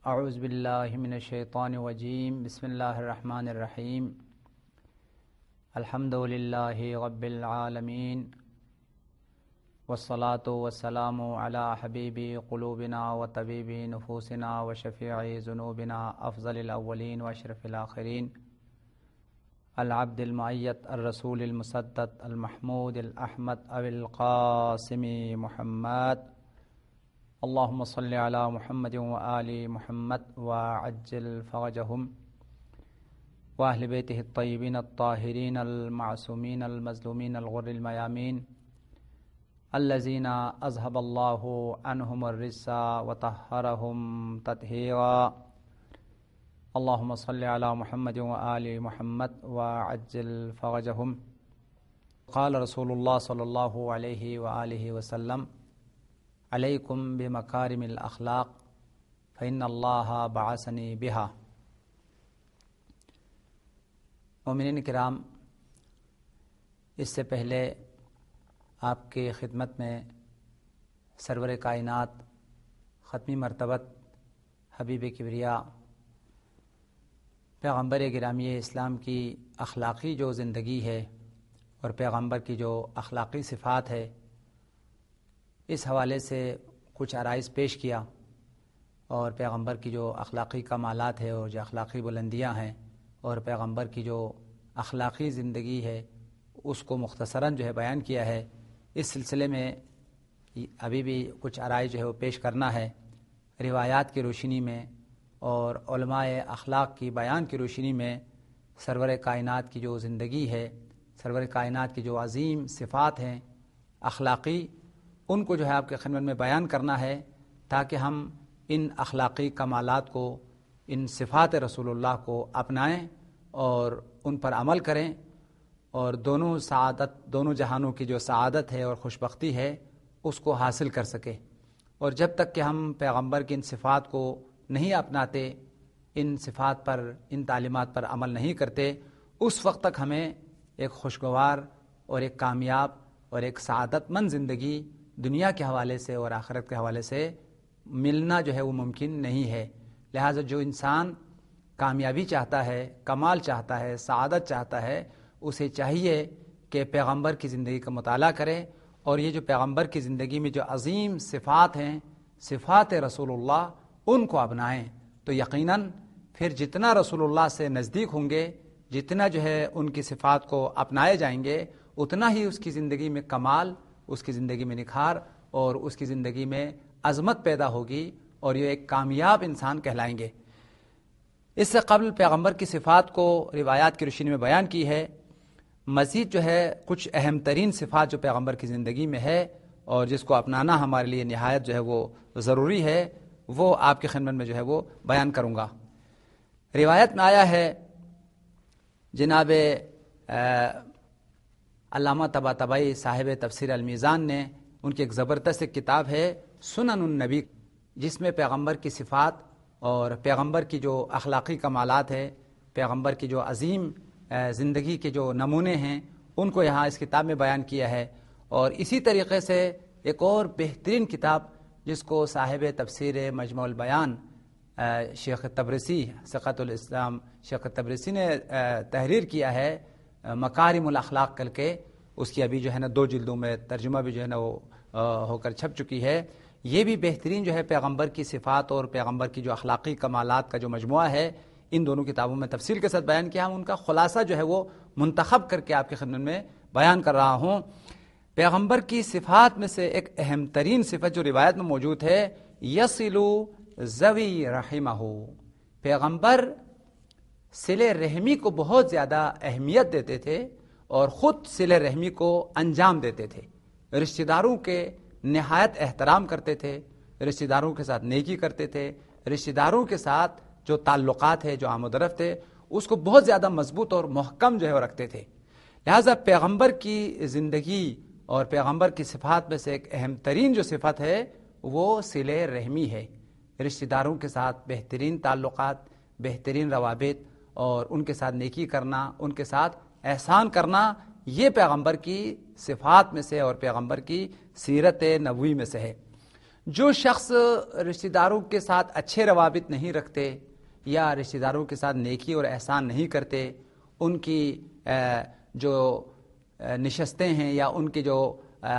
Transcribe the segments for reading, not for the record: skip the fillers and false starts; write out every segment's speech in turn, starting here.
اعوذ باللہ من الشیطان الرجیم بسم اللہ الرحمن الرحیم الحمد للہ رب العالمین والصلاة والسلام علی حبیب قلوبنا وطبیب نفوسنا وشفیع ذنوبنا افضل الاولین واشرف الاخرین العبد المعیت الرسول المسدد المحمود الاحمد ابی القاسم محمد اللهم صل على محمد وآل محمد وعجل فرجهم وأهل بيته الطيبين الطاهرين المعصومين المظلومين الغر الميامين الذين أذهب الله عنهم الرجس وطهرهم تطهيرا اللهم صل على محمد وآل محمد وعجل فرجهم. قال رسول الله صلى الله عليه وآله وسلم علیکم بمکارم الاخلاق فإن اللہ بعثنی بہا. مومنین کرام، اس سے پہلے آپ کی خدمت میں سرور کائنات ختمی مرتبت حبیب کبریا پیغمبر گرامی اسلام کی اخلاقی جو زندگی ہے اور پیغمبر کی جو اخلاقی صفات ہے، اس حوالے سے کچھ عرائض پیش کیا اور پیغمبر کی جو اخلاقی کمالات ہے اور جو اخلاقی بلندیاں ہیں اور پیغمبر کی جو اخلاقی زندگی ہے اس کو مختصراً جو ہے بیان کیا ہے. اس سلسلے میں ابھی بھی کچھ عرائض جو ہے وہ پیش کرنا ہے روایات کی روشنی میں اور علماء اخلاق کی بیان کی روشنی میں. سرور کائنات کی جو زندگی ہے، سرور کائنات کی جو عظیم صفات ہیں اخلاقی، ان کو جو ہے آپ کے خدمت میں بیان کرنا ہے تاکہ ہم ان اخلاقی کمالات کو، ان صفات رسول اللہ کو اپنائیں اور ان پر عمل کریں اور دونوں جہانوں کی جو سعادت ہے اور خوشبختی ہے اس کو حاصل کر سکے. اور جب تک کہ ہم پیغمبر کی ان صفات کو نہیں اپناتے، ان صفات پر، ان تعلیمات پر عمل نہیں کرتے، اس وقت تک ہمیں ایک خوشگوار اور ایک کامیاب اور ایک سعادت مند زندگی دنیا کے حوالے سے اور آخرت کے حوالے سے ملنا جو ہے وہ ممکن نہیں ہے. لہٰذا جو انسان کامیابی چاہتا ہے، کمال چاہتا ہے، سعادت چاہتا ہے، اسے چاہیے کہ پیغمبر کی زندگی کا مطالعہ کرے اور یہ جو پیغمبر کی زندگی میں جو عظیم صفات ہیں، صفات رسول اللہ، ان کو اپنائیں. تو یقیناً پھر جتنا رسول اللہ سے نزدیک ہوں گے، جتنا جو ہے ان کی صفات کو اپنائے جائیں گے، اتنا ہی اس کی زندگی میں کمال، اس کی زندگی میں نکھار اور اس کی زندگی میں عظمت پیدا ہوگی اور یہ ایک کامیاب انسان کہلائیں گے. اس سے قبل پیغمبر کی صفات کو روایات کی روشنی میں بیان کی ہے. مزید جو ہے کچھ اہم ترین صفات جو پیغمبر کی زندگی میں ہے اور جس کو اپنانا ہمارے لیے نہایت جو ہے وہ ضروری ہے، وہ آپ کی خدمت میں جو ہے وہ بیان کروں گا. روایت میں آیا ہے، جناب علامہ طباطبائی صاحب تفسیر المیزان نے، ان کی ایک زبردست کتاب ہے سنن النبی، جس میں پیغمبر کی صفات اور پیغمبر کی جو اخلاقی کمالات ہے، پیغمبر کی جو عظیم زندگی کے جو نمونے ہیں، ان کو یہاں اس کتاب میں بیان کیا ہے. اور اسی طریقے سے ایک اور بہترین کتاب جس کو صاحب تفسیر مجموع البیان شیخ تبرسی، ثقۃ الاسلام شیخ تبرسی نے تحریر کیا ہے، مکارم الاخلاق کر کے، اس کی ابھی جو ہے نا 2 جلدوں میں ترجمہ بھی جو ہے نا وہ ہو کر چھپ چکی ہے. یہ بھی بہترین جو ہے پیغمبر کی صفات اور پیغمبر کی جو اخلاقی کمالات کا جو مجموعہ ہے، ان دونوں کتابوں میں تفصیل کے ساتھ بیان کیا. ہم ان کا خلاصہ جو ہے وہ منتخب کر کے آپ کی خدمت میں بیان کر رہا ہوں. پیغمبر کی صفات میں سے ایک اہم ترین صفت جو روایت میں موجود ہے، یصلو ذوی رحمہ. پیغمبر صلہ رحمی کو بہت زیادہ اہمیت دیتے تھے اور خود صلہ رحمی کو انجام دیتے تھے. رشتہ داروں کے نہایت احترام کرتے تھے، رشتہ داروں کے ساتھ نیکی کرتے تھے، رشتہ داروں کے ساتھ جو تعلقات ہے، جو آمد و رفت ہے، اس کو بہت زیادہ مضبوط اور محکم جو ہے وہ رکھتے تھے. لہٰذا پیغمبر کی زندگی اور پیغمبر کی صفات میں سے ایک اہم ترین جو صفت ہے وہ صلہ رحمی ہے. رشتہ داروں کے ساتھ بہترین تعلقات، بہترین روابط اور ان کے ساتھ نیکی کرنا، ان کے ساتھ احسان کرنا، یہ پیغمبر کی صفات میں سے اور پیغمبر کی سیرت نبوی میں سے ہے. جو شخص رشتہ داروں کے ساتھ اچھے روابط نہیں رکھتے یا رشتہ داروں کے ساتھ نیکی اور احسان نہیں کرتے، ان کی جو نشستیں ہیں یا ان کے جو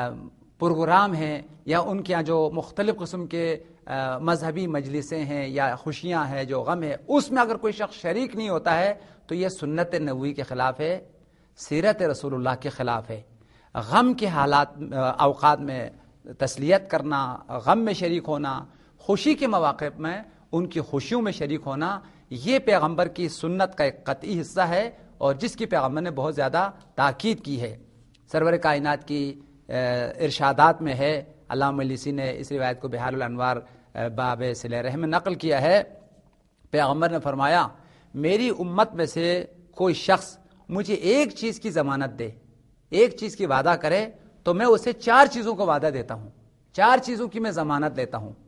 پروگرام ہیں یا ان کے یہاں جو مختلف قسم کے مذہبی مجلسیں ہیں یا خوشیاں ہیں، جو غم ہے، اس میں اگر کوئی شخص شریک نہیں ہوتا ہے تو یہ سنت نبوی کے خلاف ہے، سیرت رسول اللہ کے خلاف ہے۔ غم کے اوقات میں تسلیت کرنا، غم میں شریک ہونا، خوشی کے مواقع میں ان کی خوشیوں میں شریک ہونا، یہ پیغمبر کی سنت کا ایک قطعی حصہ ہے اور جس کی پیغمبر نے بہت زیادہ تاکید کی ہے۔ سرور کائنات کی ارشادات میں ہے، علامہ مجلسی نے اس روایت کو بحار الانوار باب صلہ رحم میں نقل کیا ہے، پیغمبر نے فرمایا میری امت میں سے کوئی شخص مجھے ایک چیز کی ضمانت دے، ایک چیز کی وعدہ کرے تو میں اسے 4 چیزوں کا وعدہ دیتا ہوں، 4 چیزوں کی میں ضمانت لیتا ہوں۔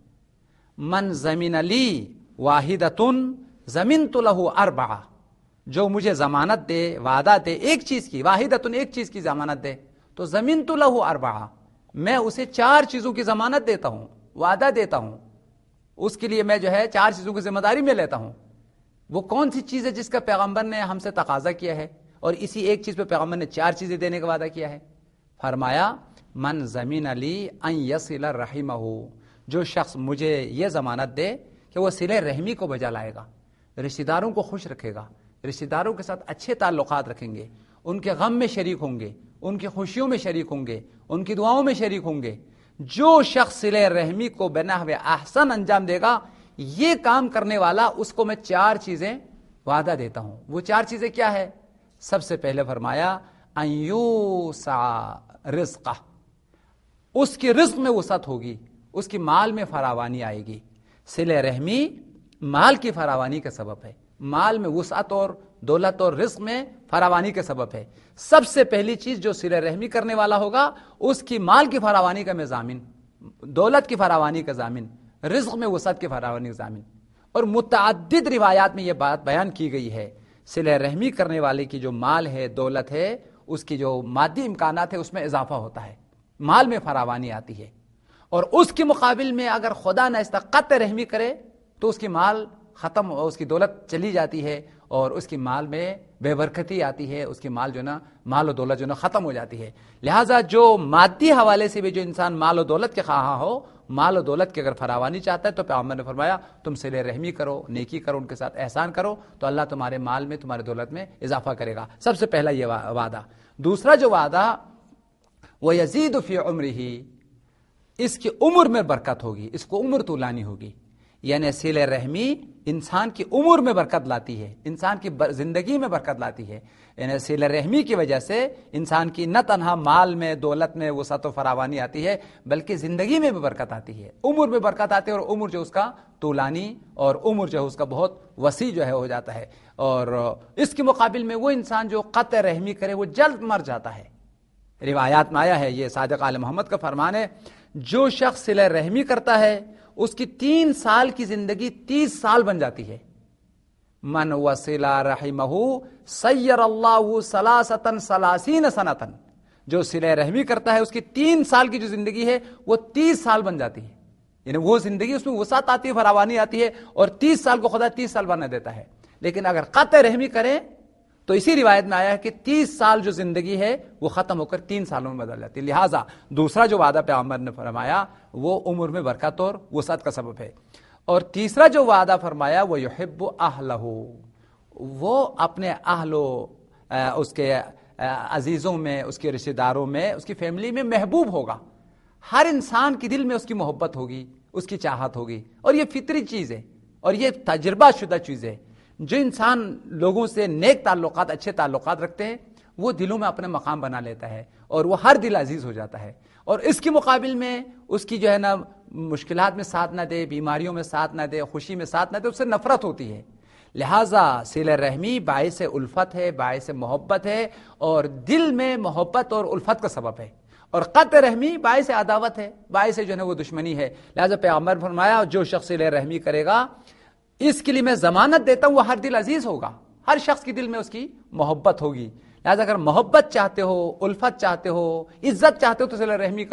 من ضمن لی واحدۃ ضمنت لہ 4، جو مجھے ضمانت دے، وعدہ دے ایک چیز کی، واحدۃ ایک چیز کی ضمانت دے تو ضمنت لہ 4، میں اسے 4 چیزوں کی ضمانت دیتا ہوں، وعدہ دیتا ہوں، اس کے لیے میں جو ہے 4 چیزوں کی ذمہ داری میں لیتا ہوں۔ وہ کون سی چیز ہے جس کا پیغمبر نے ہم سے تقاضا کیا ہے اور اسی ایک چیز پہ پیغمبر نے 4 چیزیں دینے کا وعدہ کیا ہے؟ فرمایا من ضمن لی ان یصل رحمہ، جو شخص مجھے یہ ضمانت دے کہ وہ صلہ رحمی کو بجا لائے گا، رشتہ داروں کو خوش رکھے گا، رشتہ داروں کے ساتھ اچھے تعلقات رکھیں گے، ان کے غم میں شریک ہوں گے، ان کی خوشیوں میں شریک ہوں گے، ان کی دعاؤں میں شریک ہوں گے، جو شخص صلہ رحمی کو بنحو احسن انجام دے گا، یہ کام کرنے والا اس کو میں 4 چیزیں وعدہ دیتا ہوں۔ وہ 4 چیزیں کیا ہے؟ سب سے پہلے فرمایا ان یوسع رزقہ، اس کی رزق میں وسعت ہوگی، اس کی مال میں فراوانی آئے گی۔ صلہ رحمی مال کی فراوانی کا سبب ہے، مال میں وسعت اور دولت اور رزق میں فراوانی کا سبب ہے۔ سب سے پہلی چیز جو صلہ رحمی کرنے والا ہوگا اس کی مال کی فراوانی کا میں ضامن، دولت کی فراوانی کا ضامن، رزق میں وسعت کی فراوانی کا ضامن۔ اور متعدد روایات میں یہ بات بیان کی گئی ہے، صلہ رحمی کرنے والے کی جو مال ہے، دولت ہے، اس کی جو مادی امکانات ہے اس میں اضافہ ہوتا ہے، مال میں فراوانی آتی ہے۔ اور اس کے مقابل میں اگر خدا نہ قطع رحمی کرے تو اس کی مال ختم، اس کی دولت چلی جاتی ہے اور اس کی مال میں بے برکتی آتی ہے، اس کی مال جو نا مال و دولت جو نا ختم ہو جاتی ہے۔ لہٰذا جو مادی حوالے سے بھی جو انسان مال و دولت کے خواہاں ہو، مال و دولت کی اگر فراوانی چاہتا ہے تو پیغمبر نے فرمایا تم صلہ رحمی کرو، نیکی کرو، ان کے ساتھ احسان کرو تو اللہ تمہارے مال میں، تمہارے دولت میں اضافہ کرے گا۔ سب سے پہلا یہ وعدہ۔ دوسرا جو وعدہ وہ یزید فی عمرہ، اس کی عمر میں برکت ہوگی، اس کو عمر طولانی ہوگی۔ یعنی صلہ رحمی انسان کی عمر میں برکت لاتی ہے، انسان کی زندگی میں برکت لاتی ہے۔ یعنی صلہ رحمی کی وجہ سے انسان کی نہ تنہا مال میں، دولت میں وسعت و فراوانی آتی ہے بلکہ زندگی میں بھی برکت آتی ہے، عمر میں برکت آتی ہے، اور عمر جو اس کا طولانی اور عمر جو ہے اس کا بہت وسیع جو ہے ہو جاتا ہے۔ اور اس کے مقابل میں وہ انسان جو قطع رحمی کرے وہ جلد مر جاتا ہے۔ روایات میں آیا ہے، یہ صادق آل محمد کا فرمان ہے، جو شخص صلہ رحمی کرتا ہے اس کی 3 سال کی زندگی 30 سال بن جاتی ہے۔ من وصل رحمہ سیر اللہ ثلاثۃ ثلاثین سنۃ، جو صلہ رحمی کرتا ہے اس کی 3 سال کی جو زندگی ہے وہ 30 سال بن جاتی ہے۔ یعنی وہ زندگی اس میں وسعت آتی ہے، فراوانی آتی ہے، اور 30 سال کو خدا 30 سال بنا دیتا ہے۔ لیکن اگر قطع رحمی کرے تو اسی روایت میں آیا ہے کہ 30 سال جو زندگی ہے وہ ختم ہو کر 3 سالوں میں بدل جاتی ہے۔ لہٰذا دوسرا جو وعدہ پیغمبر نے فرمایا وہ عمر میں برکت اور وسعت کا سبب ہے۔ اور تیسرا جو وعدہ فرمایا وہ یحب اہلہ، وہ اپنے اہل و اس کے عزیزوں میں، اس کے رشتہ داروں میں، اس کی فیملی میں محبوب ہوگا۔ ہر انسان کے دل میں اس کی محبت ہوگی، اس کی چاہت ہوگی، اور یہ فطری چیز ہے اور یہ تجربہ شدہ چیز ہے۔ جو انسان لوگوں سے نیک تعلقات، اچھے تعلقات رکھتے ہیں وہ دلوں میں اپنے مقام بنا لیتا ہے اور وہ ہر دل عزیز ہو جاتا ہے۔ اور اس کے مقابل میں اس کی جو ہے نا مشکلات میں ساتھ نہ دے، بیماریوں میں ساتھ نہ دے، خوشی میں ساتھ نہ دے، اس سے نفرت ہوتی ہے۔ لہٰذا صلہ رحمی باعث الفت ہے، باعث محبت ہے، اور دل میں محبت اور الفت کا سبب ہے۔ اور قطع رحمی باعث عداوت ہے، باعث جو ہے وہ دشمنی ہے۔ لہٰذا پیغمبر فرمایا جو شخص صلہ رحمی کرے گا اس کے لیے میں ضمانت دیتا ہوں وہ ہر دل عزیز ہوگا، ہر شخص کے دل میں اس کی محبت ہوگی۔ لہٰذا اگر محبت چاہتے ہو، الفت چاہتے ہو، عزت چاہتے ہو تو صلہ رحمی کرو،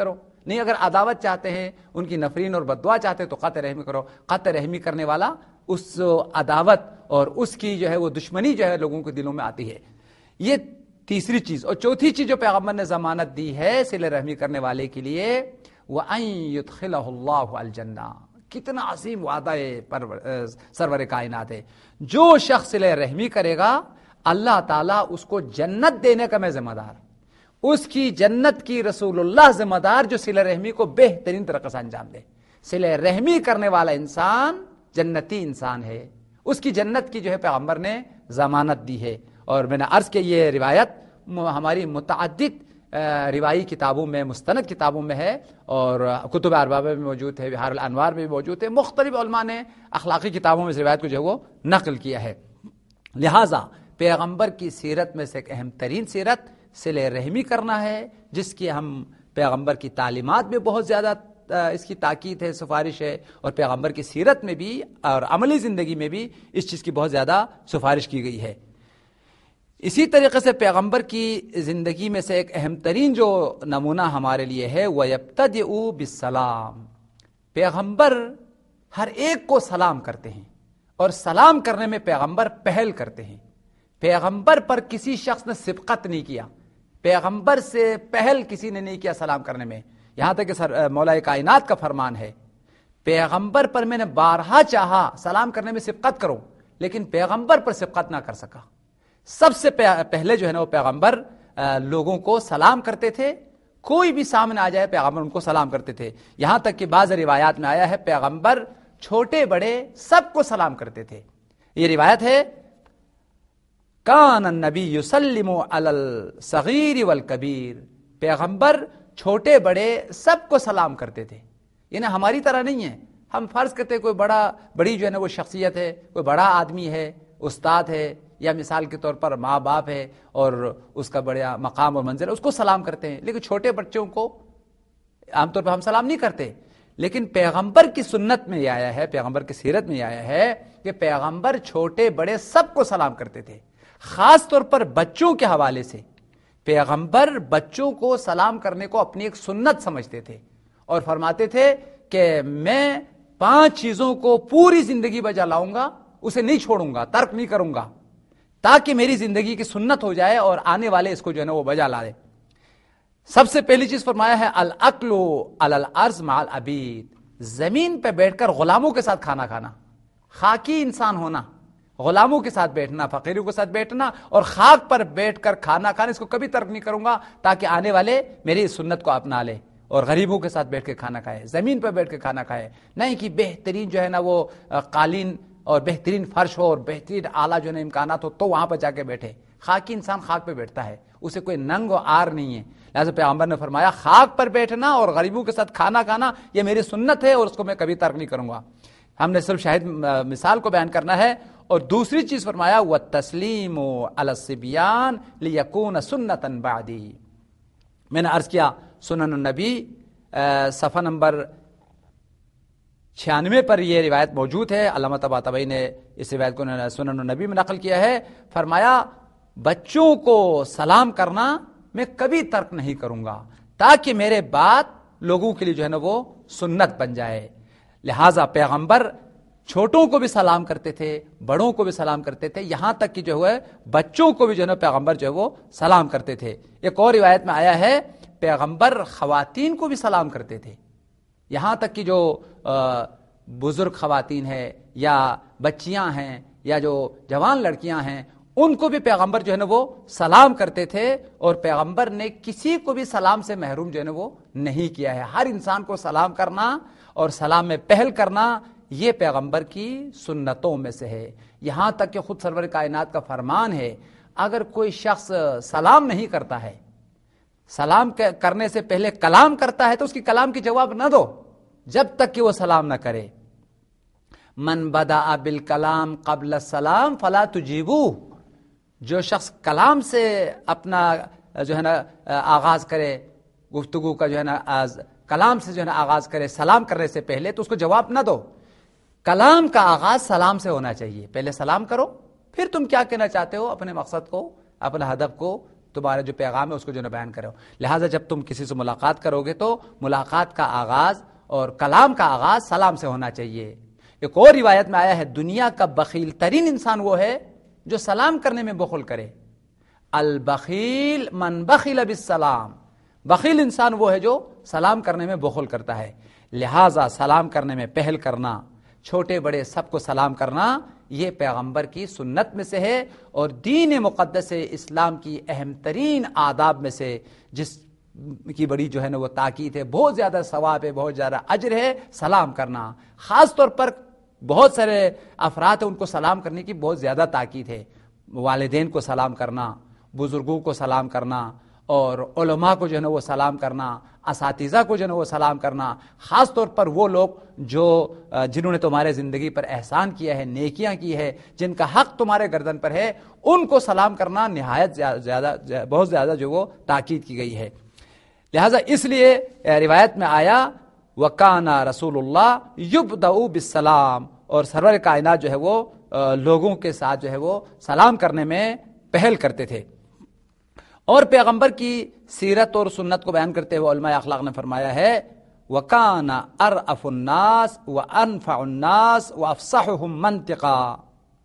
نہیں، اگر عداوت چاہتے ہیں، ان کی نفرین اور بددعا چاہتے ہیں تو قطع رحمی کرو. قطع رحمی کرنے والا اس عداوت اور اس کی جو ہے وہ دشمنی جو ہے لوگوں کے دلوں میں آتی ہے. یہ تیسری چیز. اور چوتھی چیز جو پیغمبر نے ضمانت دی ہے صلہ رحمی کرنے والے کے لیے، وَأَن يُدْخِلَهُ اللَّهُ الْجَنَّةَ. کتنا عظیم وعدہ سرور کائنات ہے. جو شخص صلہ رحمی کرے گا اللہ تعالیٰ اس کو جنت دینے کا میں ذمہ دار، اس کی جنت کی رسول اللہ ذمہ دار جو صلہ رحمی کو بہترین طریقے سے انجام دے. صلہ رحمی کرنے والا انسان جنتی انسان ہے، اس کی جنت کی جو ہے پیغمبر نے ضمانت دی ہے. اور میں نے عرض کہ یہ روایت ہماری متعدد روائی کتابوں میں، مستند کتابوں میں ہے، اور کتب اربابہ میں موجود ہے، بحار الانوار میں بھی موجود ہے. مختلف علماء نے اخلاقی کتابوں میں اس روایت کو جو ہے وہ نقل کیا ہے. لہٰذا پیغمبر کی سیرت میں سے ایک اہم ترین سیرت صلہ رحمی کرنا ہے، جس کی ہم پیغمبر کی تعلیمات میں بہت زیادہ اس کی تاکید ہے، سفارش ہے، اور پیغمبر کی سیرت میں بھی اور عملی زندگی میں بھی اس چیز کی بہت زیادہ سفارش کی گئی ہے. اسی طریقے سے پیغمبر کی زندگی میں سے ایک اہم ترین جو نمونہ ہمارے لیے ہے وَيَبْتَدِئُ بِالسَّلَامِ. پیغمبر ہر ایک کو سلام کرتے ہیں، اور سلام کرنے میں پیغمبر پہل کرتے ہیں. پیغمبر پر کسی شخص نے سبقت نہیں کیا، پیغمبر سے پہل کسی نے نہیں کیا سلام کرنے میں. یہاں تک کہ مولا کائنات کا فرمان ہے، پیغمبر پر میں نے بارہا چاہا سلام کرنے میں سبقت کروں، لیکن پیغمبر پر سبقت نہ کر سکا. سب سے پہلے جو ہے نا وہ پیغمبر لوگوں کو سلام کرتے تھے. کوئی بھی سامنے آ جائے پیغمبر ان کو سلام کرتے تھے. یہاں تک کہ بعض روایات میں آیا ہے پیغمبر چھوٹے بڑے سب کو سلام کرتے تھے. یہ روایت ہے کان النبی یسلم علی الصغیر والکبیر. پیغمبر چھوٹے بڑے سب کو سلام کرتے تھے. یعنی ہماری طرح نہیں ہے، ہم فرض کرتے ہیں کوئی بڑی جو ہے نا وہ شخصیت ہے، کوئی بڑا آدمی ہے، استاد ہے، یا مثال کے طور پر ماں باپ ہے اور اس کا بڑا مقام اور منزل ہے، اس کو سلام کرتے ہیں. لیکن چھوٹے بچوں کو عام طور پر ہم سلام نہیں کرتے. لیکن پیغمبر کی سنت میں یہ آیا ہے، پیغمبر کی سیرت میں یہ آیا ہے کہ پیغمبر چھوٹے بڑے سب کو سلام کرتے تھے. خاص طور پر بچوں کے حوالے سے پیغمبر بچوں کو سلام کرنے کو اپنی ایک سنت سمجھتے تھے، اور فرماتے تھے کہ میں 5 چیزوں کو پوری زندگی بجا لاؤں گا، اسے نہیں چھوڑوں گا، ترک نہیں کروں گا، تاکہ میری زندگی کی سنت ہو جائے اور آنے والے اس کو جو ہے نا وہ بجا لائے. سب سے پہلی چیز فرمایا ہے الاکل علی الارض مع العبید. زمین پہ بیٹھ کر غلاموں کے ساتھ کھانا کھانا، خاکی انسان ہونا، غلاموں کے ساتھ بیٹھنا، فقیروں کے ساتھ بیٹھنا اور خاک پر بیٹھ کر کھانا کھانا، اس کو کبھی ترک نہیں کروں گا تاکہ آنے والے میری اس سنت کو اپنا لے اور غریبوں کے ساتھ بیٹھ کے کھانا کھائے، زمین پہ بیٹھ کے کھانا کھائے. نہیں کہ بہترین جو ہے نا وہ قالین اور بہترین فرش ہو اور بہترین اعلیٰ جو ہے امکانات ہو تو وہاں پہ جا کے بیٹھے. خاکی انسان خاک پہ بیٹھتا ہے، اسے کوئی ننگ و عار نہیں ہے. لہٰذا پیغمبر نے فرمایا خاک پر بیٹھنا اور غریبوں کے ساتھ کھانا کھانا یہ میری سنت ہے اور اس کو میں کبھی ترک نہیں کروں گا. ہم نے صرف شاہد مثال کو بیان کرنا ہے. اور دوسری چیز فرمایا وَالتَّسْلِيمُ عَلَى الصِّبْيَانِ لِيَكُونَ سُنَّةً بَعْدِي. میں نے عرض کیا سنن النبی صفحہ نمبر 96 پر یہ روایت موجود ہے. علامہ طباطبائی نے اس روایت کو سنن النبی میں نقل کیا ہے. فرمایا بچوں کو سلام کرنا میں کبھی ترک نہیں کروں گا تاکہ میرے بعد لوگوں کے لیے جو ہے نا وہ سنت بن جائے. لہٰذا پیغمبر چھوٹوں کو بھی سلام کرتے تھے، بڑوں کو بھی سلام کرتے تھے، یہاں تک کہ جو ہے بچوں کو بھی جو ہے نا پیغمبر جو ہے وہ سلام کرتے تھے. ایک اور روایت میں آیا ہے پیغمبر خواتین کو بھی سلام کرتے تھے. یہاں تک کہ جو بزرگ خواتین ہیں یا بچیاں ہیں یا جو جوان لڑکیاں ہیں ان کو بھی پیغمبر جو ہے نا وہ سلام کرتے تھے. اور پیغمبر نے کسی کو بھی سلام سے محروم جو ہے نا وہ نہیں کیا ہے. ہر انسان کو سلام کرنا اور سلام میں پہل کرنا یہ پیغمبر کی سنتوں میں سے ہے. یہاں تک کہ خود سرور کائنات کا فرمان ہے اگر کوئی شخص سلام نہیں کرتا ہے، سلام کرنے سے پہلے کلام کرتا ہے تو اس کی کلام کی جواب نہ دو جب تک کہ وہ سلام نہ کرے. من بدأ بالکلام قبل السلام فلا تجیبوہ. جو شخص کلام سے اپنا جو ہے نا آغاز کرے، گفتگو کا جو ہے نا کلام سے جو ہے نا آغاز کرے سلام کرنے سے پہلے تو اس کو جواب نہ دو. کلام کا آغاز سلام سے ہونا چاہیے. پہلے سلام کرو، پھر تم کیا کہنا چاہتے ہو، اپنے مقصد کو، اپنے ہدف کو تمہارا جو پیغام ہے اس کو جو بیان کرو. لہٰذا جب تم کسی سے ملاقات کرو گے تو ملاقات کا آغاز اور کلام کا آغاز سلام سے ہونا چاہیے. ایک اور روایت میں آیا ہے دنیا کا بخیل ترین انسان وہ ہے جو سلام کرنے میں بخل کرے. البخیل من بخل بالسلام، بخیل انسان وہ ہے جو سلام کرنے میں بخل کرتا ہے. لہٰذا سلام کرنے میں پہل کرنا، چھوٹے بڑے سب کو سلام کرنا، یہ پیغمبر کی سنت میں سے ہے اور دین مقدس اسلام کی اہم ترین آداب میں سے، جس کی بڑی جو ہے نا وہ تاکید ہے، بہت زیادہ ثواب ہے، بہت زیادہ اجر ہے سلام کرنا. خاص طور پر بہت سارے افراد ہیں ان کو سلام کرنے کی بہت زیادہ تاکید ہے. والدین کو سلام کرنا، بزرگوں کو سلام کرنا، اور علماء کو جو ہے نا وہ سلام کرنا، اساتذہ کو جو ہے نا وہ سلام کرنا. خاص طور پر وہ لوگ جنہوں نے تمہارے زندگی پر احسان کیا ہے، نیکیاں کی ہے، جن کا حق تمہارے گردن پر ہے، ان کو سلام کرنا نہایت بہت زیادہ جو وہ تاکید کی گئی ہے. لہذا اس لیے روایت میں آیا وَكَانَ رسول اللہ يُبْدَأُ بِالسَّلَامِ، اور سرور کائنات جو ہے وہ لوگوں کے ساتھ جو ہے وہ سلام کرنے میں پہل کرتے تھے. اور پیغمبر کی سیرت اور سنت کو بیان کرتے ہوئے علماء اخلاق نے فرمایا ہے وَكَانَ أَرْأَفُ النَّاسِ وَأَنْفَعُ النَّاسِ وَأَفْصَحُهُمْ مَنْطِقًا،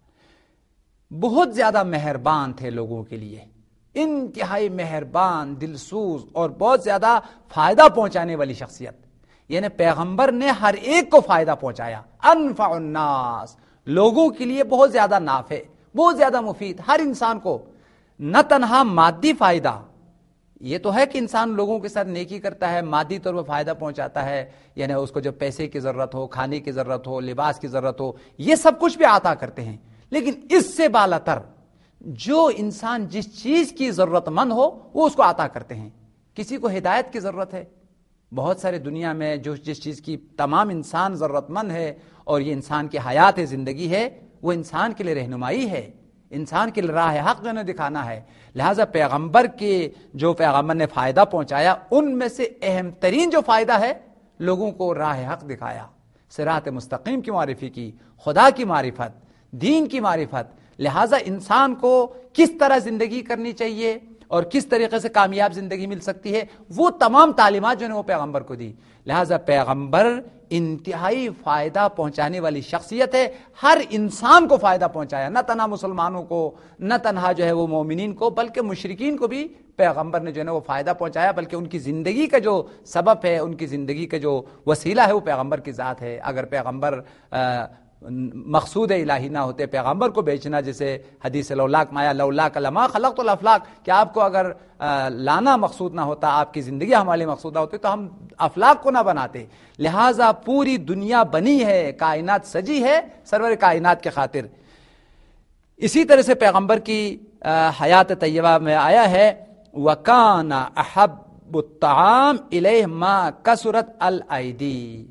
بہت زیادہ مہربان تھے لوگوں کے لیے، انتہائی مہربان، دلسوز اور بہت زیادہ فائدہ پہنچانے والی شخصیت. یعنی پیغمبر نے ہر ایک کو فائدہ پہنچایا. انفع الناس، لوگوں کے لیے بہت زیادہ نافع، بہت زیادہ مفید، ہر انسان کو. نہ تنہا مادی فائدہ، یہ تو ہے کہ انسان لوگوں کے ساتھ نیکی کرتا ہے، مادی طور پر فائدہ پہنچاتا ہے، یعنی اس کو جب پیسے کی ضرورت ہو، کھانے کی ضرورت ہو، لباس کی ضرورت ہو، یہ سب کچھ بھی عطا کرتے ہیں. لیکن اس سے بالاتر جو انسان جس چیز کی ضرورت مند ہو وہ اس کو عطا کرتے ہیں. کسی کو ہدایت کی ضرورت ہے، بہت سارے دنیا میں جس چیز کی تمام انسان ضرورت مند ہے اور یہ انسان کی حیات ہے، زندگی ہے، وہ انسان کے لیے رہنمائی ہے، انسان کے لیے راہ حق جو نے دکھانا ہے. لہٰذا پیغمبر نے فائدہ پہنچایا، ان میں سے اہم ترین جو فائدہ ہے لوگوں کو راہ حق دکھایا، صراط مستقیم کی معرفی کی، خدا کی معرفت، دین کی معرفت. لہٰذا انسان کو کس طرح زندگی کرنی چاہیے اور کس طریقے سے کامیاب زندگی مل سکتی ہے، وہ تمام تعلیمات جو نے وہ پیغمبر کو دی. لہٰذا پیغمبر انتہائی فائدہ پہنچانے والی شخصیت ہے، ہر انسان کو فائدہ پہنچایا، نہ تنہا مسلمانوں کو، نہ تنہا جو ہے وہ مومنین کو، بلکہ مشرکین کو بھی پیغمبر نے جو ہے نا وہ فائدہ پہنچایا. بلکہ ان کی زندگی کا جو سبب ہے، ان کی زندگی کا جو وسیلہ ہے وہ پیغمبر کی ذات ہے. اگر پیغمبر مقصود الہی نہ ہوتے، پیغمبر کو بیچنا، جیسے حدیث لولاک مایا لولاک لما خلقت الافلاک، کہ آپ کو اگر لانا مقصود نہ ہوتا، آپ کی زندگی ہمارے مقصود نہ ہوتی تو ہم افلاک کو نہ بناتے. لہٰذا پوری دنیا بنی ہے، کائنات سجی ہے سرور کائنات کے خاطر. اسی طرح سے پیغمبر کی حیات طیبہ میں آیا ہے وَكَانَ أَحَبُّ الطَّعَامِ إِلَيْهِ مَا كَثُرَتْ الْأَيْدِي،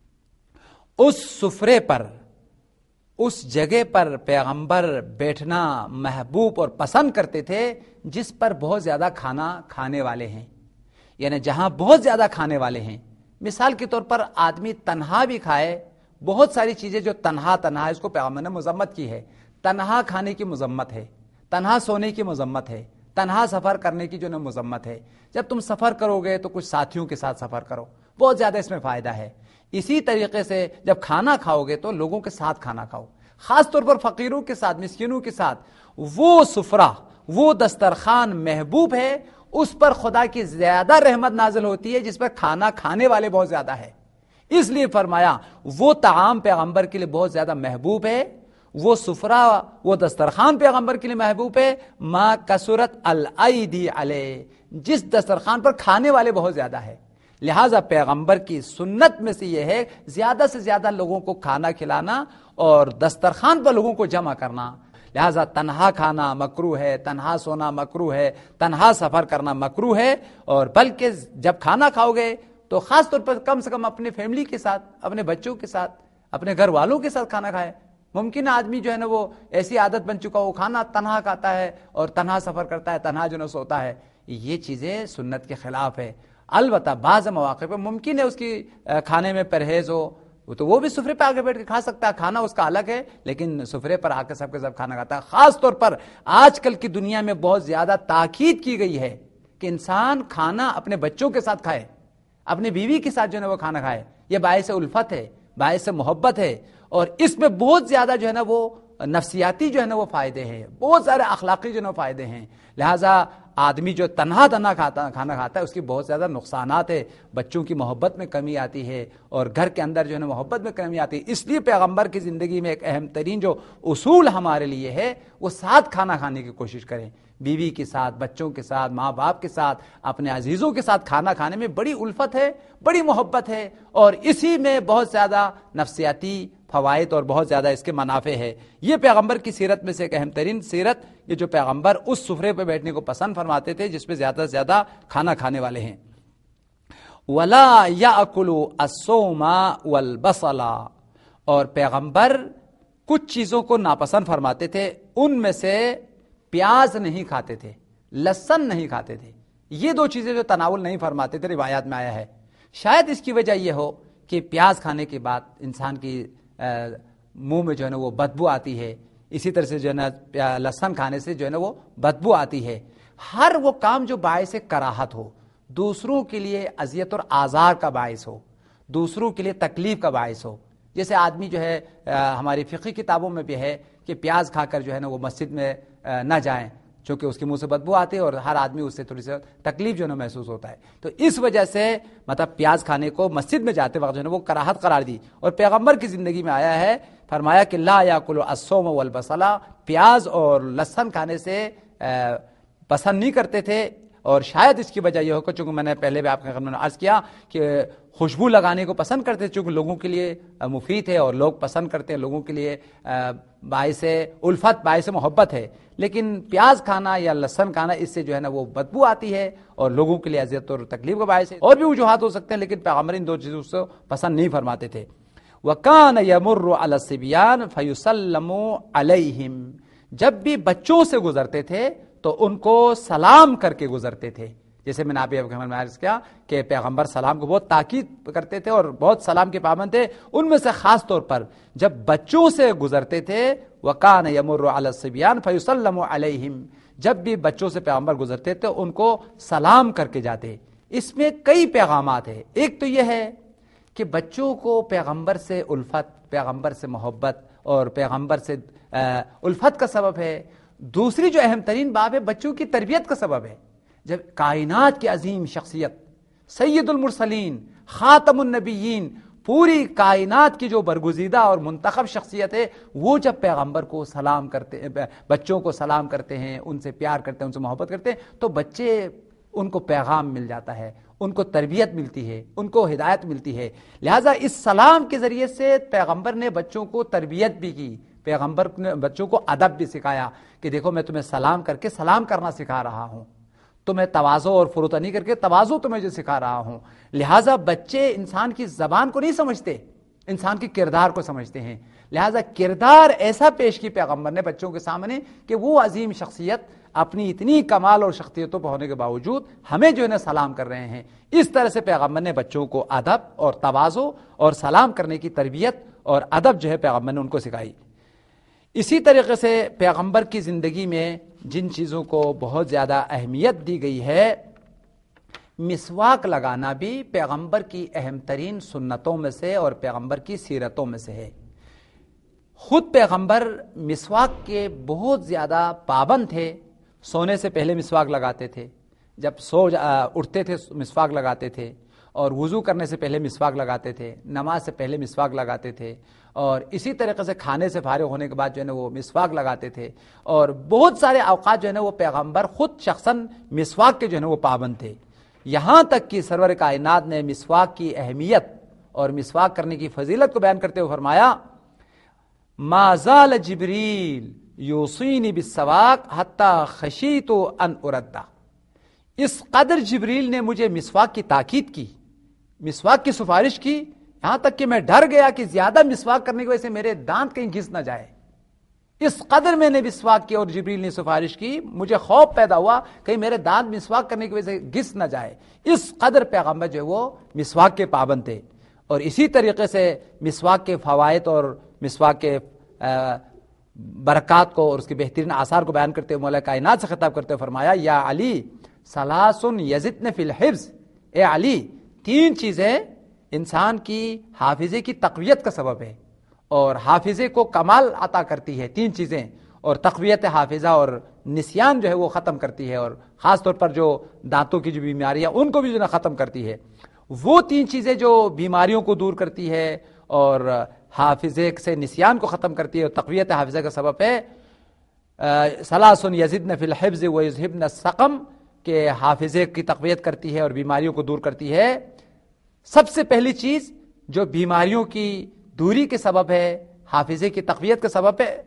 اس سفرے پر، اس جگہ پر پیغمبر بیٹھنا محبوب اور پسند کرتے تھے جس پر بہت زیادہ کھانا کھانے والے ہیں. یعنی جہاں بہت زیادہ کھانے والے ہیں، مثال کے طور پر آدمی تنہا بھی کھائے، بہت ساری چیزیں جو تنہا اس کو پیغمبر نے مذمت کی ہے. تنہا کھانے کی مذمت ہے، تنہا سونے کی مذمت ہے، تنہا سفر کرنے کی جو مذمت ہے. جب تم سفر کرو گے تو کچھ ساتھیوں کے ساتھ سفر کرو، بہت زیادہ اس میں فائدہ ہے. اسی طریقے سے جب کھانا کھاؤ گے تو لوگوں کے ساتھ کھانا کھاؤ، خاص طور پر فقیروں کے ساتھ، مسکینوں کے ساتھ. وہ سفرہ، وہ دسترخوان محبوب ہے، اس پر خدا کی زیادہ رحمت نازل ہوتی ہے جس پر کھانا کھانے والے بہت زیادہ ہے. اس لیے فرمایا وہ طعام پیغمبر کے لیے بہت زیادہ محبوب ہے، وہ سفرہ، وہ دسترخوان پیغمبر کے لیے محبوب ہے ما کثرت الایدی علیہ، جس دسترخوان پر کھانے والے بہت زیادہ ہے. لہٰذا پیغمبر کی سنت میں سے یہ ہے زیادہ سے زیادہ لوگوں کو کھانا کھلانا اور دسترخوان پر لوگوں کو جمع کرنا. لہٰذا تنہا کھانا مکروہ ہے، تنہا سونا مکروہ ہے، تنہا سفر کرنا مکروہ ہے. اور بلکہ جب کھانا کھاؤ گے تو خاص طور پر کم سے کم اپنے فیملی کے ساتھ، اپنے بچوں کے ساتھ، اپنے گھر والوں کے ساتھ کھانا کھائے. ممکن آدمی جو ہے نا وہ ایسی عادت بن چکا وہ کھانا تنہا کھاتا ہے اور تنہا سفر کرتا ہے، تنہا جو ہے سوتا ہے. یہ چیزیں سنت کے خلاف ہے. البتہ بعض مواقع پہ ممکن ہے اس کی کھانے میں پرہیز ہو، وہ بھی سفرے پہ آگے بیٹھ کے کھا سکتا ہے، کھانا اس کا الگ ہے، لیکن سفرے پر آ کے سب کھانا کھاتا ہے۔ خاص طور پر آج کل کی دنیا میں بہت زیادہ تاکید کی گئی ہے کہ انسان کھانا اپنے بچوں کے ساتھ کھائے، اپنی بیوی کے ساتھ جو ہے نا وہ کھانا کھائے۔ یہ باعث الفت ہے، باعث محبت ہے، اور اس میں بہت زیادہ جو ہے نا وہ نفسیاتی جو ہے نا وہ فائدے ہیں، بہت سارے اخلاقی جو ہے نا فائدے ہیں۔ لہٰذا آدمی جو تنہا کھانا کھاتا ہے اس کی بہت زیادہ نقصانات ہے، بچوں کی محبت میں کمی آتی ہے، اور گھر کے اندر جو ہے نا محبت میں کمی آتی ہے۔ اس لیے پیغمبر کی زندگی میں ایک اہم ترین جو اصول ہمارے لیے ہے وہ ساتھ کھانا کھانے کی کوشش کریں، بیوی کے ساتھ، بچوں کے ساتھ، ماں باپ کے ساتھ، اپنے عزیزوں کے ساتھ کھانا کھانے میں بڑی الفت ہے، بڑی محبت ہے، اور اسی میں بہت زیادہ نفسیاتی فوائد اور بہت زیادہ اس کے منافع ہے۔ یہ پیغمبر کی سیرت میں سے ایک اہم ترین سیرت، یہ جو پیغمبر اس سفرے پہ بیٹھنے کو پسند فرماتے تھے جس پہ زیادہ سے زیادہ کھانا کھانے والے ہیں۔ وَلَا يَأْكُلُ الصَّوْمَ وَالْبَصَلَ، اور پیغمبر کچھ چیزوں کو ناپسند فرماتے تھے، ان میں سے پیاز نہیں کھاتے تھے، لہسن نہیں کھاتے تھے۔ یہ دو چیزیں جو تناول نہیں فرماتے تھے، روایات میں آیا ہے۔ شاید اس کی وجہ یہ ہو کہ پیاز کھانے کے بعد انسان کی منہ میں جو ہے نا وہ بدبو آتی ہے، اسی طرح سے جو ہے نا لہسن کھانے سے جو ہے نا وہ بدبو آتی ہے۔ ہر وہ کام جو باعث کراہت ہو، دوسروں کے لیے اذیت اور آزار کا باعث ہو، دوسروں کے لیے تکلیف کا باعث ہو، جیسے آدمی جو ہے ہماری فقہی کتابوں میں بھی ہے کہ پیاز کھا کر جو ہے نا وہ مسجد میں نہ جائیں، چونکہ اس کے منہ سے بدبو آتی ہے اور ہر آدمی اس سے تھوڑی سی تکلیف جو ہے نا محسوس ہوتا ہے، تو اس وجہ سے مطلب پیاز کھانے کو مسجد میں جاتے وقت جو ہے نا وہ کراہت قرار دی۔ اور پیغمبر کی زندگی میں آیا ہے، فرمایا کہ لا یاکل الصوم والبصل، پیاز اور لہسن کھانے سے پسند نہیں کرتے تھے۔ اور شاید اس کی وجہ یہ ہو کہ چونکہ میں نے پہلے بھی آپ کے خدمت میں عرض کیا کہ خوشبو لگانے کو پسند کرتے ہیں، چونکہ لوگوں کے لیے مفید ہے اور لوگ پسند کرتے ہیں، لوگوں کے لیے باعث الفت، باعث محبت ہے، لیکن پیاز کھانا یا لہسن کھانا اس سے جو ہے نا وہ بدبو آتی ہے اور لوگوں کے لیے اذیت اور تکلیف کا باعث ہے۔ اور بھی وجوہات ہو سکتے ہیں، لیکن پیغمبر ان دو چیزوں سے پسند نہیں فرماتے تھے۔ وَكَانَ يَمُرُّ عَلَى الصِّبْيَانِ فَيُسَلَّمُ عَلَيْهِمْ، جب بھی بچوں سے گزرتے تھے تو ان کو سلام کر کے گزرتے تھے، جیسے میں نے آپ کو عرض کیا کہ پیغمبر سلام کو بہت تاکید کرتے تھے اور بہت سلام کے پابند تھے۔ ان میں سے خاص طور پر جب بچوں سے گزرتے تھے، وَكَانَ يَمُرُّ عَلَى الصِّبْيَانِ فَيُسَلَّمُ عَلَيْهِمْ، جب بھی بچوں سے پیغمبر گزرتے تھے ان کو سلام کر کے جاتے۔ اس میں کئی پیغامات ہیں۔ ایک تو یہ ہے کہ بچوں کو پیغمبر سے الفت، پیغمبر سے محبت اور پیغمبر سے الفت کا سبب ہے۔ دوسری جو اہم ترین باب ہے، بچوں کی تربیت کا سبب ہے۔ جب کائنات کی عظیم شخصیت، سید المرسلین، خاتم النبیین، پوری کائنات کی جو برگزیدہ اور منتخب شخصیت ہے، وہ جب پیغمبر کو سلام کرتے ہیں، بچوں کو سلام کرتے ہیں، ان سے پیار کرتے ہیں، ان سے محبت کرتے ہیں، تو بچے ان کو پیغام مل جاتا ہے، ان کو تربیت ملتی ہے، ان کو ہدایت ملتی ہے۔ لہٰذا اس سلام کے ذریعے سے پیغمبر نے بچوں کو تربیت بھی کی، پیغمبر نے بچوں کو ادب بھی سکھایا کہ دیکھو میں تمہیں سلام کر کے سلام کرنا سکھا رہا ہوں، تمہیں تواضع اور فروتنی نہیں کر کے تواضع تمہیں جو سکھا رہا ہوں۔ لہٰذا بچے انسان کی زبان کو نہیں سمجھتے، انسان کی کردار کو سمجھتے ہیں۔ لہٰذا کردار ایسا پیش کی پیغمبر نے بچوں کے سامنے کہ وہ عظیم شخصیت اپنی اتنی کمال اور شخصیتوں پر ہونے کے باوجود ہمیں جو ہے نا سلام کر رہے ہیں۔ اس طرح سے پیغمبر نے بچوں کو ادب اور تواضع اور سلام کرنے کی تربیت اور ادب جو ہے پیغمبر نے ان کو سکھائی۔ اسی طریقے سے پیغمبر کی زندگی میں جن چیزوں کو بہت زیادہ اہمیت دی گئی ہے، مسواک لگانا بھی پیغمبر کی اہم ترین سنتوں میں سے اور پیغمبر کی سیرتوں میں سے ہے۔ خود پیغمبر مسواک کے بہت زیادہ پابند تھے، سونے سے پہلے مسواک لگاتے تھے، جب اٹھتے تھے مسواک لگاتے تھے، اور وضو کرنے سے پہلے مسواک لگاتے تھے، نماز سے پہلے مسواک لگاتے تھے، اور اسی طریقے سے کھانے سے فارغ ہونے کے بعد جو ہے نا وہ مسواک لگاتے تھے، اور بہت سارے اوقات جو ہے نا وہ پیغمبر خود شخصاً مسواک کے جو ہے نا وہ پابند تھے۔ یہاں تک کہ سرور کائنات نے مسواک کی اہمیت اور مسواک کرنے کی فضیلت کو بیان کرتے ہوئے فرمایا، ما زال جبریل یوصینی بالسواک حتی خشیت ان اردہ، اس قدر جبریل نے مجھے مسواک کی تاکید کی، مسواک کی سفارش کی، یہاں تک کہ میں ڈر گیا کہ زیادہ مسواک کرنے کی وجہ سے میرے دانت کہیں گھس نہ جائے۔ اس قدر میں نے مسواک کی اور جبریل نے سفارش کی، مجھے خوف پیدا ہوا کہیں میرے دانت مسواک کرنے کی وجہ سے گھس نہ جائے۔ اس قدر پیغمبر جو ہے وہ مسواک کے پابند تھے۔ اور اسی طریقے سے مسواک کے فوائد اور مسواک کے برکات کو اور اس کے بہترین آثار کو بیان کرتے ہوئے مولا کائنات سے خطاب کرتے ہوئے فرمایا یا علی ثلاث یزدن فی الحفظ، اے علی 3 چیزیں انسان کی حافظے کی تقویت کا سبب ہے اور حافظے کو کمال عطا کرتی ہے 3 چیزیں، اور تقویت حافظہ اور نسیان جو ہے وہ ختم کرتی ہے، اور خاص طور پر جو دانتوں کی جو بیماریاں ان کو بھی جو ہے ختم کرتی ہے۔ وہ 3 چیزیں جو بیماریوں کو دور کرتی ہے اور حافظے سے نسیان کو ختم کرتی ہے اور تقویت حافظہ کا سبب ہے، ثلاث یزدن فی الحفظ ویذھبن السقم، کہ حافظے کی تقویت کرتی ہے اور بیماریوں کو دور کرتی ہے۔ سب سے پہلی چیز جو بیماریوں کی دوری کے سبب ہے، حافظے کی تقویت کے سبب ہے،